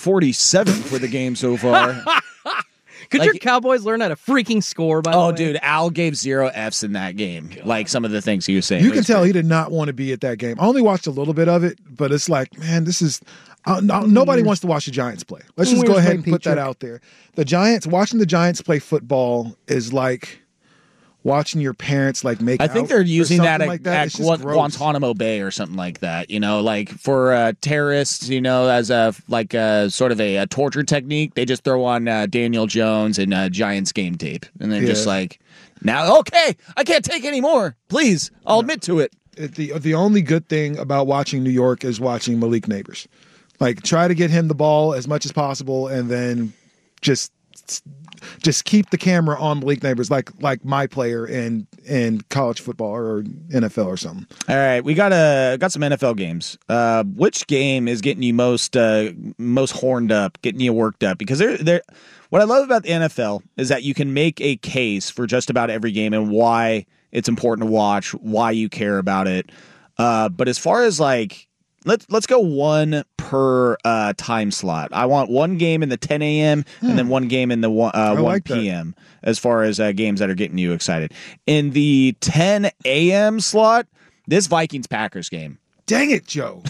S5: 147 for the game so far.
S6: Could your Cowboys learn how to freaking score, by the way?
S5: Oh, dude, Al gave 0 Fs in that game. God. Like, some of the things he was saying.
S3: You can tell he did not want to be at that game. I only watched a little bit of it, but it's like, man, this is... nobody wants to watch the Giants play. Let's just go ahead and put that out there. Watching the Giants play football is like... watching your parents like make.
S5: I think they're using that at Guantanamo Bay or something like that. You know, like for terrorists. You know, as a sort of a torture technique. They just throw on Daniel Jones and Giants game tape, and they're just like, now okay, I can't take any more. Please, I'll admit to it.
S3: The only good thing about watching New York is watching Malik Neighbors. Like, try to get him the ball as much as possible, and then just keep the camera on Malik Neighbors, like my player in college football or NFL or something.
S5: All right, we got some NFL games. Which game is getting you most horned up, getting you worked up? Because they're what I love about the NFL is that you can make a case for just about every game and why it's important to watch, why you care about it. But as far as like let's go one per time slot. I want one game in the 10 a.m. and then one game in the 1 p.m. as far as games that are getting you excited. In the 10 a.m. slot, this Vikings-Packers game.
S3: Dang it, Joe.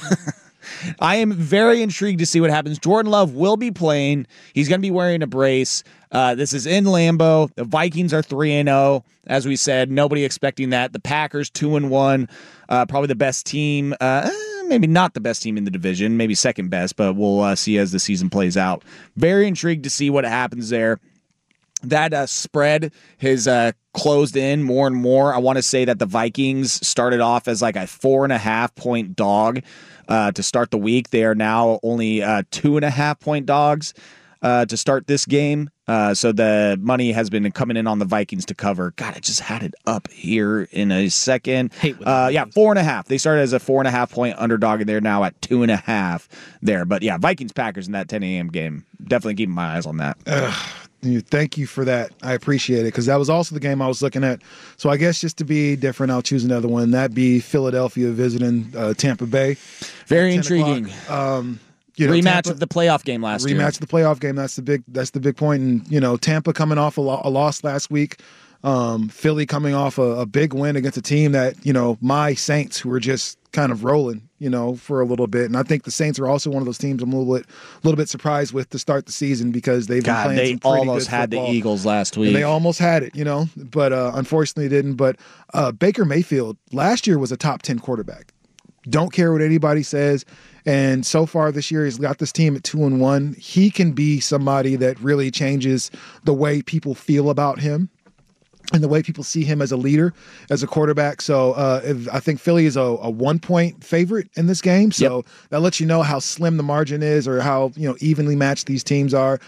S5: I am very intrigued to see what happens. Jordan Love will be playing. He's going to be wearing a brace. This is in Lambeau. The Vikings are 3-0. As we said, nobody expecting that. The Packers 2-1. Probably the best team. Maybe not the best team in the division. Maybe second best, but we'll see as the season plays out. Very intrigued to see what happens there. That spread has closed in more and more. I want to say that the Vikings started off as like a 4.5-point dog to start the week. They are now only 2.5-point dogs to start this game. So the money has been coming in on the Vikings to cover. God, I just had it up here in a second. 4.5. They started as a 4.5-point underdog, and they're now at 2.5 there. But yeah, Vikings-Packers in that 10 a.m. game. Definitely keeping my eyes on that.
S3: Thank you for that. I appreciate it, because that was also the game I was looking at. So I guess just to be different, I'll choose another one. That'd be Philadelphia visiting Tampa Bay.
S5: Very intriguing. Rematch of the playoff game last year.
S3: Rematch of the playoff game. That's the big point. And Tampa coming off a loss last week. Philly coming off a big win against a team that my Saints, who were just kind of rolling for a little bit. And I think the Saints are also one of those teams I'm a little bit surprised with to start the season, because they've been playing some pretty
S5: almost
S3: good
S5: had
S3: football.
S5: the Eagles last week.
S3: And they almost had it, but unfortunately didn't. But Baker Mayfield last year was a top 10 quarterback. Don't care what anybody says. And so far this year, he's got this team at 2-1. He can be somebody that really changes the way people feel about him and the way people see him as a leader, as a quarterback. So I think Philly is a 1-point favorite in this game. So that lets you know how slim the margin is, or how evenly matched these teams are.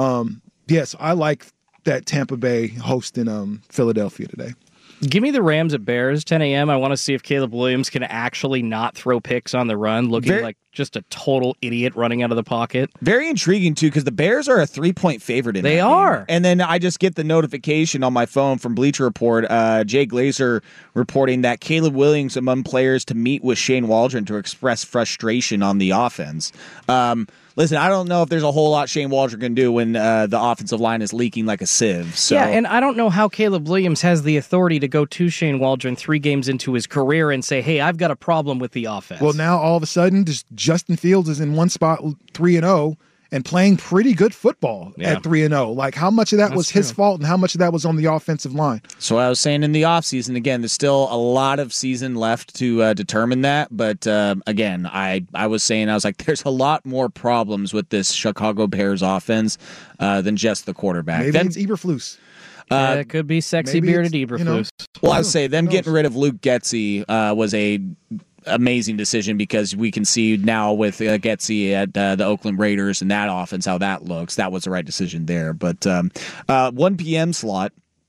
S3: Yes, I like that Tampa Bay hosting Philadelphia today.
S6: Give me the Rams at Bears, 10 a.m. I want to see if Caleb Williams can actually not throw picks on the run, looking like just a total idiot running out of the pocket.
S5: Very intriguing, too, because the Bears are a 3-point favorite in that game. And then I just get the notification on my phone from Bleacher Report, Jay Glazer reporting that Caleb Williams among players to meet with Shane Waldron to express frustration on the offense. Listen, I don't know if there's a whole lot Shane Waldron can do when the offensive line is leaking like a sieve. So.
S6: Yeah, and I don't know how Caleb Williams has the authority to go to Shane Waldron 3 games into his career and say, hey, I've got a problem with the offense.
S3: Well, now all of a sudden, Justin Fields is in one spot 3-0 and playing pretty good football at 3-0. Like, how much of that was his fault and how much of that was on the offensive line?
S5: So I was saying in the offseason, again, there's still a lot of season left to determine that. But again, I was like, there's a lot more problems with this Chicago Bears offense than just the quarterback.
S3: Maybe it's Eberflus.
S6: It could be sexy bearded Eberflus.
S5: Well, I would say them getting rid of Luke Getsy was a amazing decision, because we can see now with Getsy at the Oakland Raiders and that offense how that looks. That was the right decision there. But 1 p.m. slot,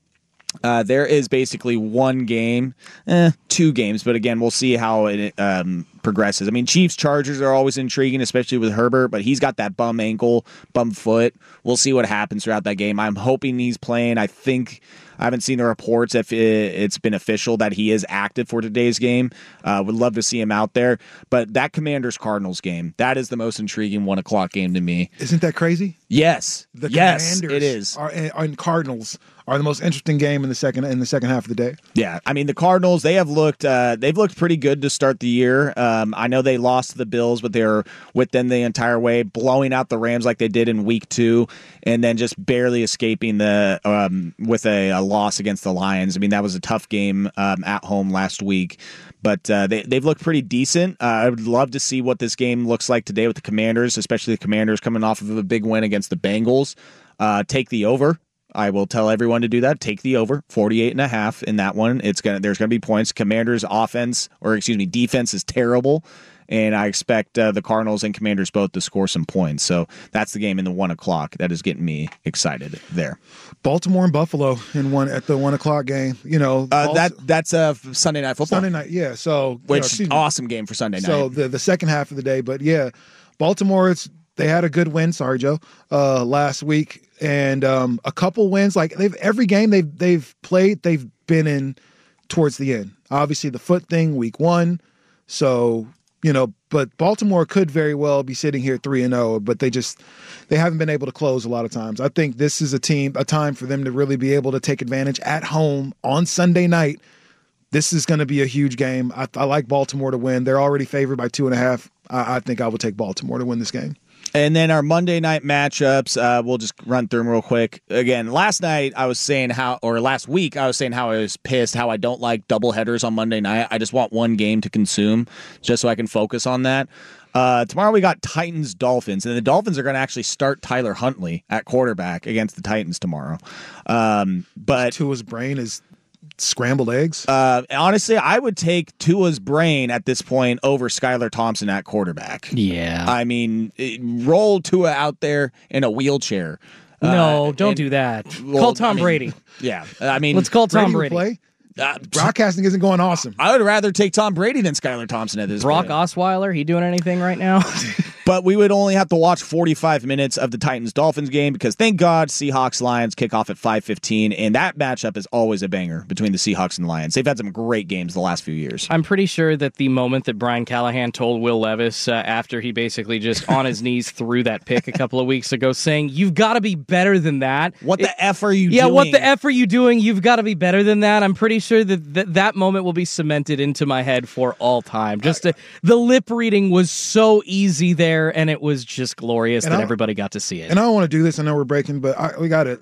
S5: there is basically one game, 2 games, but again, we'll see how it progresses. I mean, Chiefs-Chargers are always intriguing, especially with Herbert, but he's got that bum foot. We'll see what happens throughout that game. I'm hoping he's playing. I haven't seen the reports if it's been official that he is active for today's game. Would love to see him out there. But that Commanders-Cardinals game, that is the most intriguing 1 o'clock game to me.
S3: Isn't that crazy?
S5: Yes.
S3: Commanders
S5: it is.
S3: And Cardinals are the most interesting game in the second half of the day.
S5: Yeah, I mean the Cardinals, they've looked pretty good to start the year. I know they lost to the Bills, but they were with them the entire way, blowing out the Rams like they did in Week 2, and then just barely escaping with a loss against the Lions. I mean that was a tough game at home last week, but they've looked pretty decent. I would love to see what this game looks like today with the Commanders, especially the Commanders coming off of a big win against the Bengals. Take the over. I will tell everyone to do that. Take the over, 48.5 in that one. There's gonna be points. Commanders defense is terrible, and I expect the Cardinals and Commanders both to score some points. So that's the game in the 1 o'clock. That is getting me excited there.
S3: Baltimore and Buffalo at the 1 o'clock game.
S5: That's Sunday Night Football.
S3: Sunday night, yeah. So
S5: awesome game for Sunday night.
S3: So the second half of the day, but yeah, Baltimore. They had a good win, sorry Joe, last week. And a couple wins, like every game they've played, they've been in towards the end. Obviously, the foot thing, week 1. So but Baltimore could very well be sitting here 3-0, but they haven't been able to close a lot of times. I think this is a time for them to really be able to take advantage at home on Sunday night. This is going to be a huge game. I like Baltimore to win. They're already favored by 2.5. I think I would take Baltimore to win this game.
S5: And then our Monday night matchups, we'll just run through them real quick. Again, last week I was saying how I was pissed how I don't like doubleheaders on Monday night. I just want one game to consume just so I can focus on that. Tomorrow we got Titans-Dolphins, and the Dolphins are going to actually start Tyler Huntley at quarterback against the Titans tomorrow. But
S3: Tua's brain is scrambled eggs.
S5: Honestly, I would take Tua's brain at this point over Skylar Thompson at quarterback.
S6: Yeah.
S5: I mean, roll Tua out there in a wheelchair.
S6: No, don't do that. Call Tom Brady.
S5: Yeah. I mean,
S6: let's call Tom Brady.
S3: Play? Broadcasting isn't going awesome.
S5: I would rather take Tom Brady than Skylar Thompson at this point.
S6: Brock Osweiler, he doing anything right now?
S5: But we would only have to watch 45 minutes of the Titans-Dolphins game because, thank God, Seahawks-Lions kick off at 5:15, and that matchup is always a banger between the Seahawks and the Lions. They've had some great games the last few years.
S6: I'm pretty sure that the moment that Brian Callahan told Will Levis after he basically just on his knees threw that pick a couple of weeks ago saying, you've got to be better than that.
S5: What the F are you doing?
S6: Yeah, what the F are you doing? You've got to be better than that. I'm pretty sure that moment will be cemented into my head for all time. Just the lip reading was so easy there, and it was just glorious that everybody got to see it.
S3: And I don't want to do this. I know we're breaking, but we got it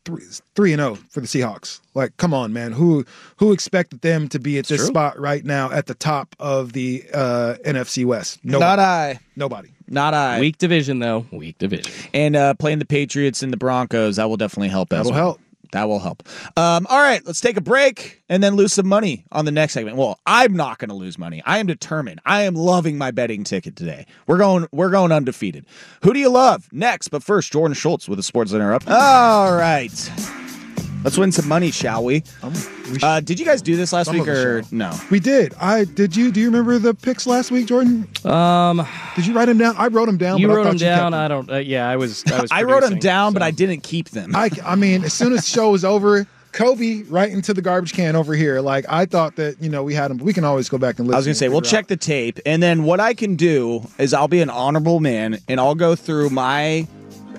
S3: 3-0 for the Seahawks. Like, come on, man. Who expected them to be at this spot right now at the top of the NFC West? Nobody.
S5: Not I.
S3: Nobody.
S5: Not I.
S6: Weak division, though. Weak division.
S5: And playing the Patriots and the Broncos, that will definitely help.
S3: That'll help.
S5: That will help. All right, let's take a break and then lose some money on the next segment. Well, I'm not going to lose money. I am determined. I am loving my betting ticket today. We're going undefeated. Who do you love? Next, but first, Jordan Schultz with the Sports Center up. All right. Let's win some money, shall we? Did you guys do this last week or no?
S3: We did. Do you remember the picks last week, Jordan? Did you write them down? I wrote them down.
S6: You wrote them down. I don't. I was.
S5: I wrote them down, but I didn't keep them.
S3: I mean, as soon as the show was over, Kobe right into the garbage can over here. Like, I thought that we had them, but we can always go back and listen.
S5: I was going to say we'll check the tape, and then what I can do is I'll be an honorable man, and I'll go through my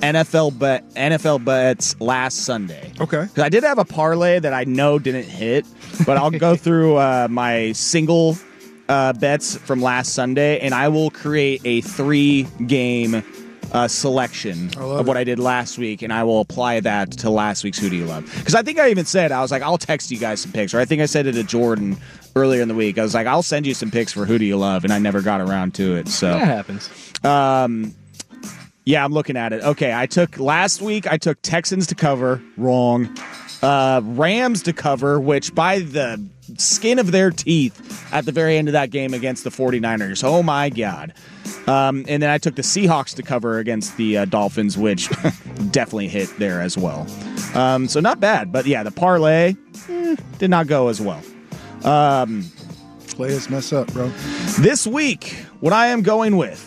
S5: NFL bets last Sunday.
S3: Okay.
S5: Because I did have a parlay that I know didn't hit, but I'll go through my single bets from last Sunday, and I will create a 3-game selection of what I did last week, and I will apply that to last week's Who Do You Love? Because I think I even said, I was like, I'll text you guys some picks, or I think I said it to Jordan earlier in the week. I was like, I'll send you some picks for Who Do You Love? And I never got around to it. So
S6: that happens.
S5: Yeah, I'm looking at it. Okay, last week I took Texans to cover, wrong. Rams to cover, which by the skin of their teeth at the very end of that game against the 49ers. Oh my God. And then I took the Seahawks to cover against the Dolphins, which definitely hit there as well. So not bad, but yeah, the parlay did not go as well.
S3: Players mess up, bro.
S5: This week, what I am going with,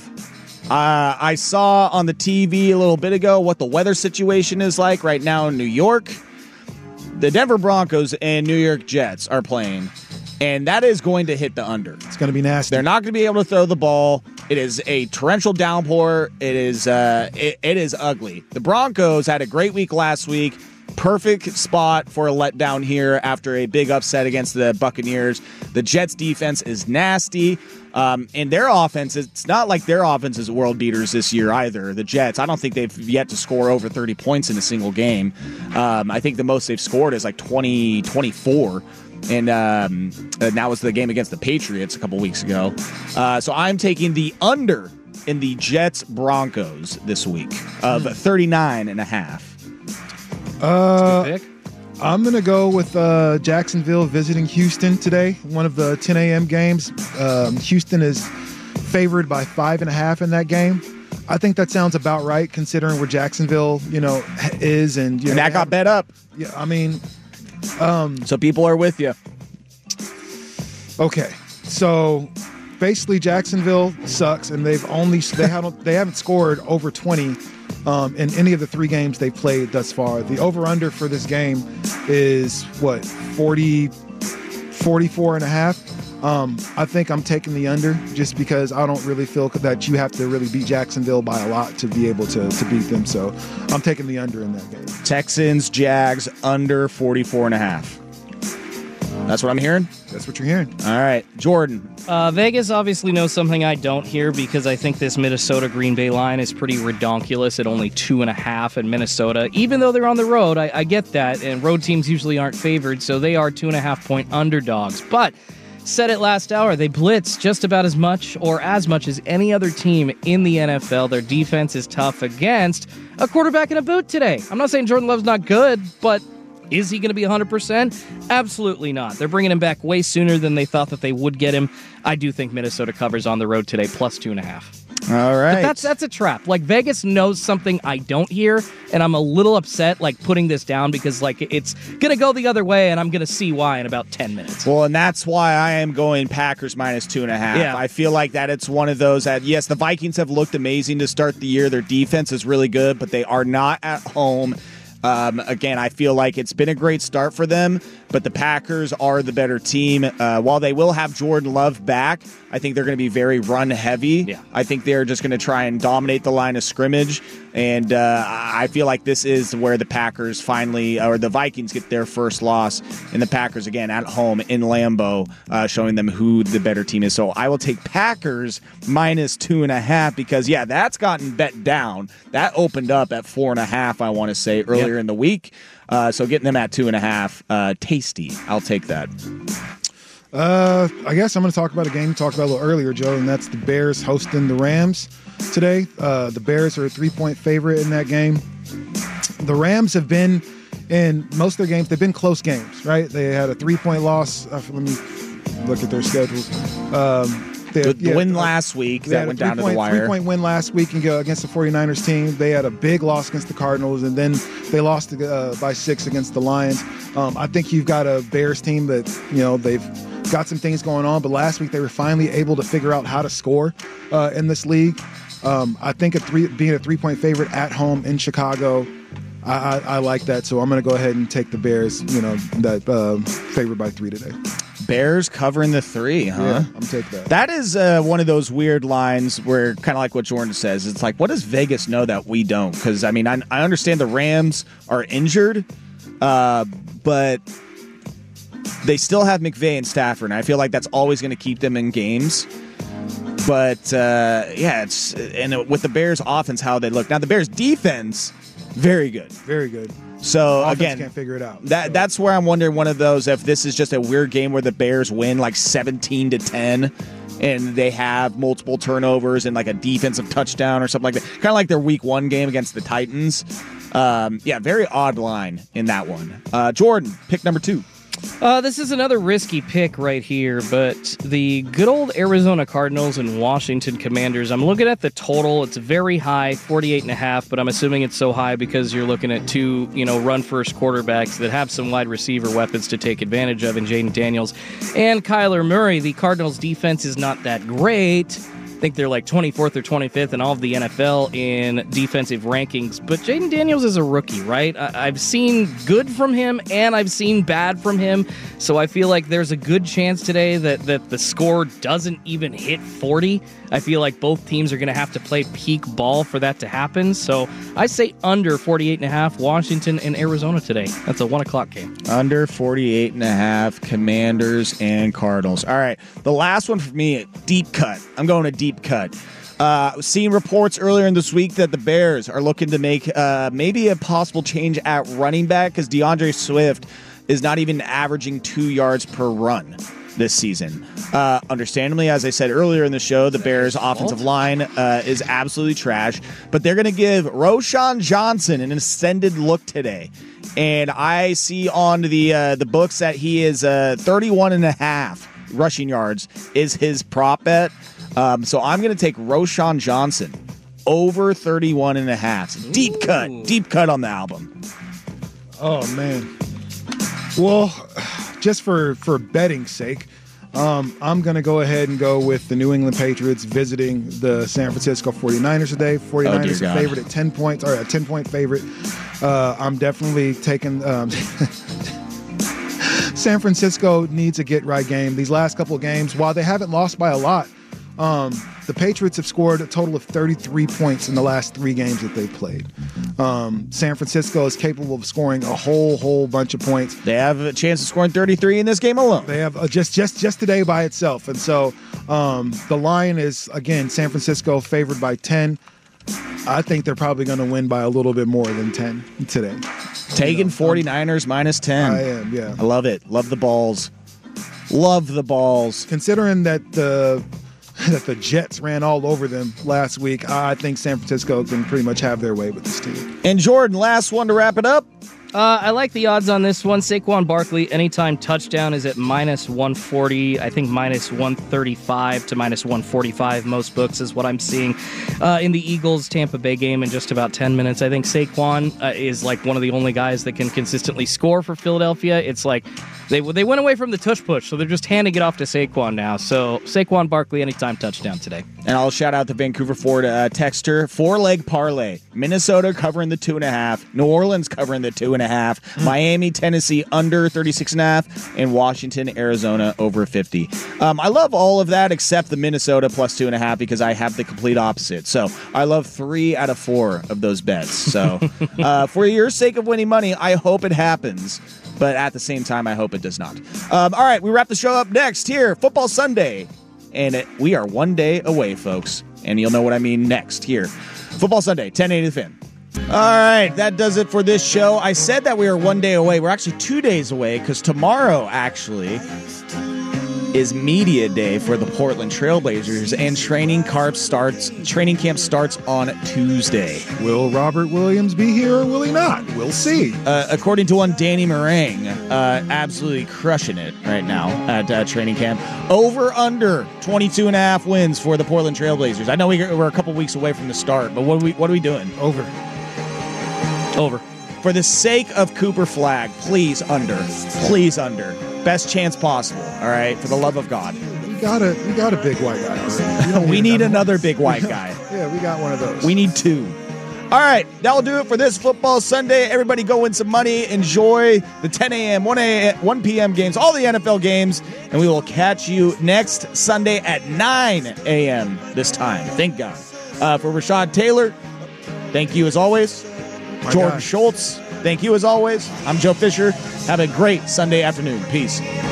S5: I saw on the TV a little bit ago what the weather situation is like right now in New York. The Denver Broncos and New York Jets are playing, and that is going to hit the under.
S3: It's going to be nasty.
S5: They're not going to be able to throw the ball. It is a torrential downpour. It is ugly. The Broncos had a great week last week. Perfect spot for a letdown here after a big upset against the Buccaneers. The Jets' defense is nasty. And their offense, it's not like their offense is world beaters this year either. The Jets, I don't think they've yet to score over 30 points in a single game. I think the most they've scored is like 24. And that was the game against the Patriots a couple weeks ago. So I'm taking the under in the Jets-Broncos this week of 39.5.
S6: Good pick.
S3: I'm going to go with Jacksonville visiting Houston today, one of the 10 a.m. games. Houston is favored by 5.5 in that game. I think that sounds about right considering where Jacksonville, is. And
S5: that got bet up.
S3: Yeah, I mean.
S5: So people are with you.
S3: Okay. So basically Jacksonville sucks, and they haven't scored over 20 in any of the 3 games they've played thus far. The over-under for this game is, 44.5? I think I'm taking the under just because I don't really feel that you have to really beat Jacksonville by a lot to be able to beat them. So I'm taking the under in that game.
S5: Texans, Jags, under 44.5. That's what I'm hearing?
S3: That's what you're hearing.
S5: All right. Jordan.
S6: Vegas obviously knows something I don't hear because I think this Minnesota-Green Bay line is pretty redonkulous at only 2.5 in Minnesota. Even though they're on the road, I get that, and road teams usually aren't favored, so they are 2.5-point underdogs. But said it last hour, they blitz just about as much or as much as any other team in the NFL. Their defense is tough against a quarterback in a boot today. I'm not saying Jordan Love's not good, but is he going to be 100%? Absolutely not. They're bringing him back way sooner than they thought that they would get him. I do think Minnesota covers on the road today, plus 2.5.
S5: All right.
S6: But that's a trap. Like, Vegas knows something I don't hear, and I'm a little upset, like, putting this down because, like, it's going to go the other way, and I'm going to see why in about 10 minutes.
S5: Well, and that's why I am going Packers minus 2.5.
S6: Yeah.
S5: I feel like that it's one of those that, yes, the Vikings have looked amazing to start the year. Their defense is really good, but they are not at home. Again, I feel like it's been a great start for them, but the Packers are the better team. While they will have Jordan Love back, I think they're going to be very run heavy.
S6: Yeah.
S5: I think they're just going to try and dominate the line of scrimmage, and I feel like this is where the Packers finally, or the Vikings, get their first loss, and the Packers, again, at home in Lambeau, showing them who the better team is. So I will take Packers minus 2.5 because, yeah, that's gotten bet down. That opened up at 4.5, I want to say, earlier in the week. So getting them at 2.5, tasty. I'll take that.
S3: I guess I'm going to talk about a game you talked about a little earlier, Joe, and that's the Bears hosting the Rams today. The Bears are a 3-point favorite in that game. The Rams have been, in most of their games, they've been close games, right? They had a 3-point loss. Let me look at their schedule.
S5: The win last week that went down to the wire.
S3: 3-point win last week against the 49ers team. They had a big loss against the Cardinals, and then they lost by 6 against the Lions. I think you've got a Bears team that, they've got some things going on, but last week they were finally able to figure out how to score in this league. I think being a 3-point favorite at home in Chicago, I like that. So I'm going to go ahead and take the Bears, that favored by 3 today.
S5: Bears covering the 3, huh?
S3: Yeah, I'm taking that.
S5: That is one of those weird lines where, kind of like what Jordan says, it's like, what does Vegas know that we don't? Because, I mean, I understand the Rams are injured, but they still have McVay and Stafford, and I feel like that's always going to keep them in games. But, and with the Bears' offense, how they look. Now, the Bears' defense, very good.
S3: Very good.
S5: So
S3: Offense
S5: again,
S3: can't figure it out.
S5: That's where I'm wondering one of those if this is just a weird game where the Bears win like 17-10 and they have multiple turnovers and like a defensive touchdown or something like that. Kind of like their week 1 game against the Titans. Very odd line in that one. Jordan, pick number 2.
S6: This is another risky pick right here, but the good old Arizona Cardinals and Washington Commanders, I'm looking at the total. It's very high, 48.5, but I'm assuming it's so high because you're looking at 2, run-first quarterbacks that have some wide receiver weapons to take advantage of in Jaden Daniels and Kyler Murray. The Cardinals' defense is not that great. I think they're like 24th or 25th in all of the NFL in defensive rankings. But Jaden Daniels is a rookie, right? I've seen good from him and I've seen bad from him. So I feel like there's a good chance today that the score doesn't even hit 40. I feel like both teams are going to have to play peak ball for that to happen. So I say under 48.5, Washington and Arizona today. That's a 1 o'clock game.
S5: Under 48.5, Commanders and Cardinals. All right, the last one for me, deep cut. I'm going to deep cut. Seeing reports earlier in this week that the Bears are looking to make maybe a possible change at running back because DeAndre Swift is not even averaging 2 yards per run this season. Understandably, as I said earlier in the show, the Bears' offensive line is absolutely trash, but they're going to give Roschon Johnson an extended look today. And I see on the books that he is 31.5 rushing yards is his prop bet. So I'm going to take Roschon Johnson over 31.5. Deep cut on the album.
S3: Oh, man. Well, just for betting's sake, I'm going to go ahead and go with the New England Patriots visiting the San Francisco 49ers today. 49ers are favored at 10 points, or a 10-point favorite. I'm definitely taking San Francisco needs a get-right game. These last couple of games, while they haven't lost by a lot, the Patriots have scored a total of 33 points in the last 3 games that they've played. San Francisco is capable of scoring a whole bunch of points.
S5: They have a chance of scoring 33 in this game alone.
S3: They have just today by itself. And so the line is, again, San Francisco favored by 10. I think they're probably going to win by a little bit more than 10 today.
S5: Taking 49ers minus 10.
S3: I am, yeah.
S5: I love it. Love the balls. Love the balls.
S3: Considering that the Jets ran all over them last week, I think San Francisco can pretty much have their way with this team.
S5: And Jordan, last one to wrap it up.
S6: I like the odds on this one. Saquon Barkley, anytime touchdown, is at minus 140. I think minus 135 to minus 145. Most books is what I'm seeing in the Eagles-Tampa Bay game in just about 10 minutes. I think Saquon is like one of the only guys that can consistently score for Philadelphia. It's like they went away from the tush push, so they're just handing it off to Saquon now. So Saquon Barkley, anytime touchdown today.
S5: And I'll shout out the Vancouver Ford texter. 4-leg parlay. Minnesota covering the 2.5. New Orleans covering the 2.5. Miami, Tennessee under 36.5. And Washington, Arizona over 50. I love all of that except the Minnesota plus 2.5 because I have the complete opposite. So I love 3 out of 4 of those bets. So for your sake of winning money, I hope it happens. But at the same time, I hope it does not. All right, we wrap the show up next here, Football Sunday. And we are 1 day away, folks. And you'll know what I mean next here. Football Sunday, 1080 The Fan. All right, that does it for this show. I said that we are 1 day away. We're actually 2 days away because tomorrow, actually, is media day for the Portland Trailblazers, and training camp starts on Tuesday.
S3: Will Robert Williams be here or will he not? We'll see.
S5: According to one Danny Meringue, absolutely crushing it right now at training camp. Over under 22.5 wins for the Portland Trailblazers. I know we're a couple weeks away from the start, but what are we doing?
S3: Over.
S5: For the sake of Cooper Flagg, please under. Please under. Best chance possible, all right? For the love of God.
S3: We got a big white guy already.
S5: We need another big white guy.
S3: Yeah, we got one of those.
S5: We need 2. All right, that'll do it for this Football Sunday. Everybody go win some money. Enjoy the 10 a.m., 1 p.m. games, all the NFL games, and we will catch you next Sunday at 9 a.m. this time. Thank God. For Rashad Taylor, thank you as always. Jordan Schultz, thank you as always. I'm Joe Fisher. Have a great Sunday afternoon. Peace.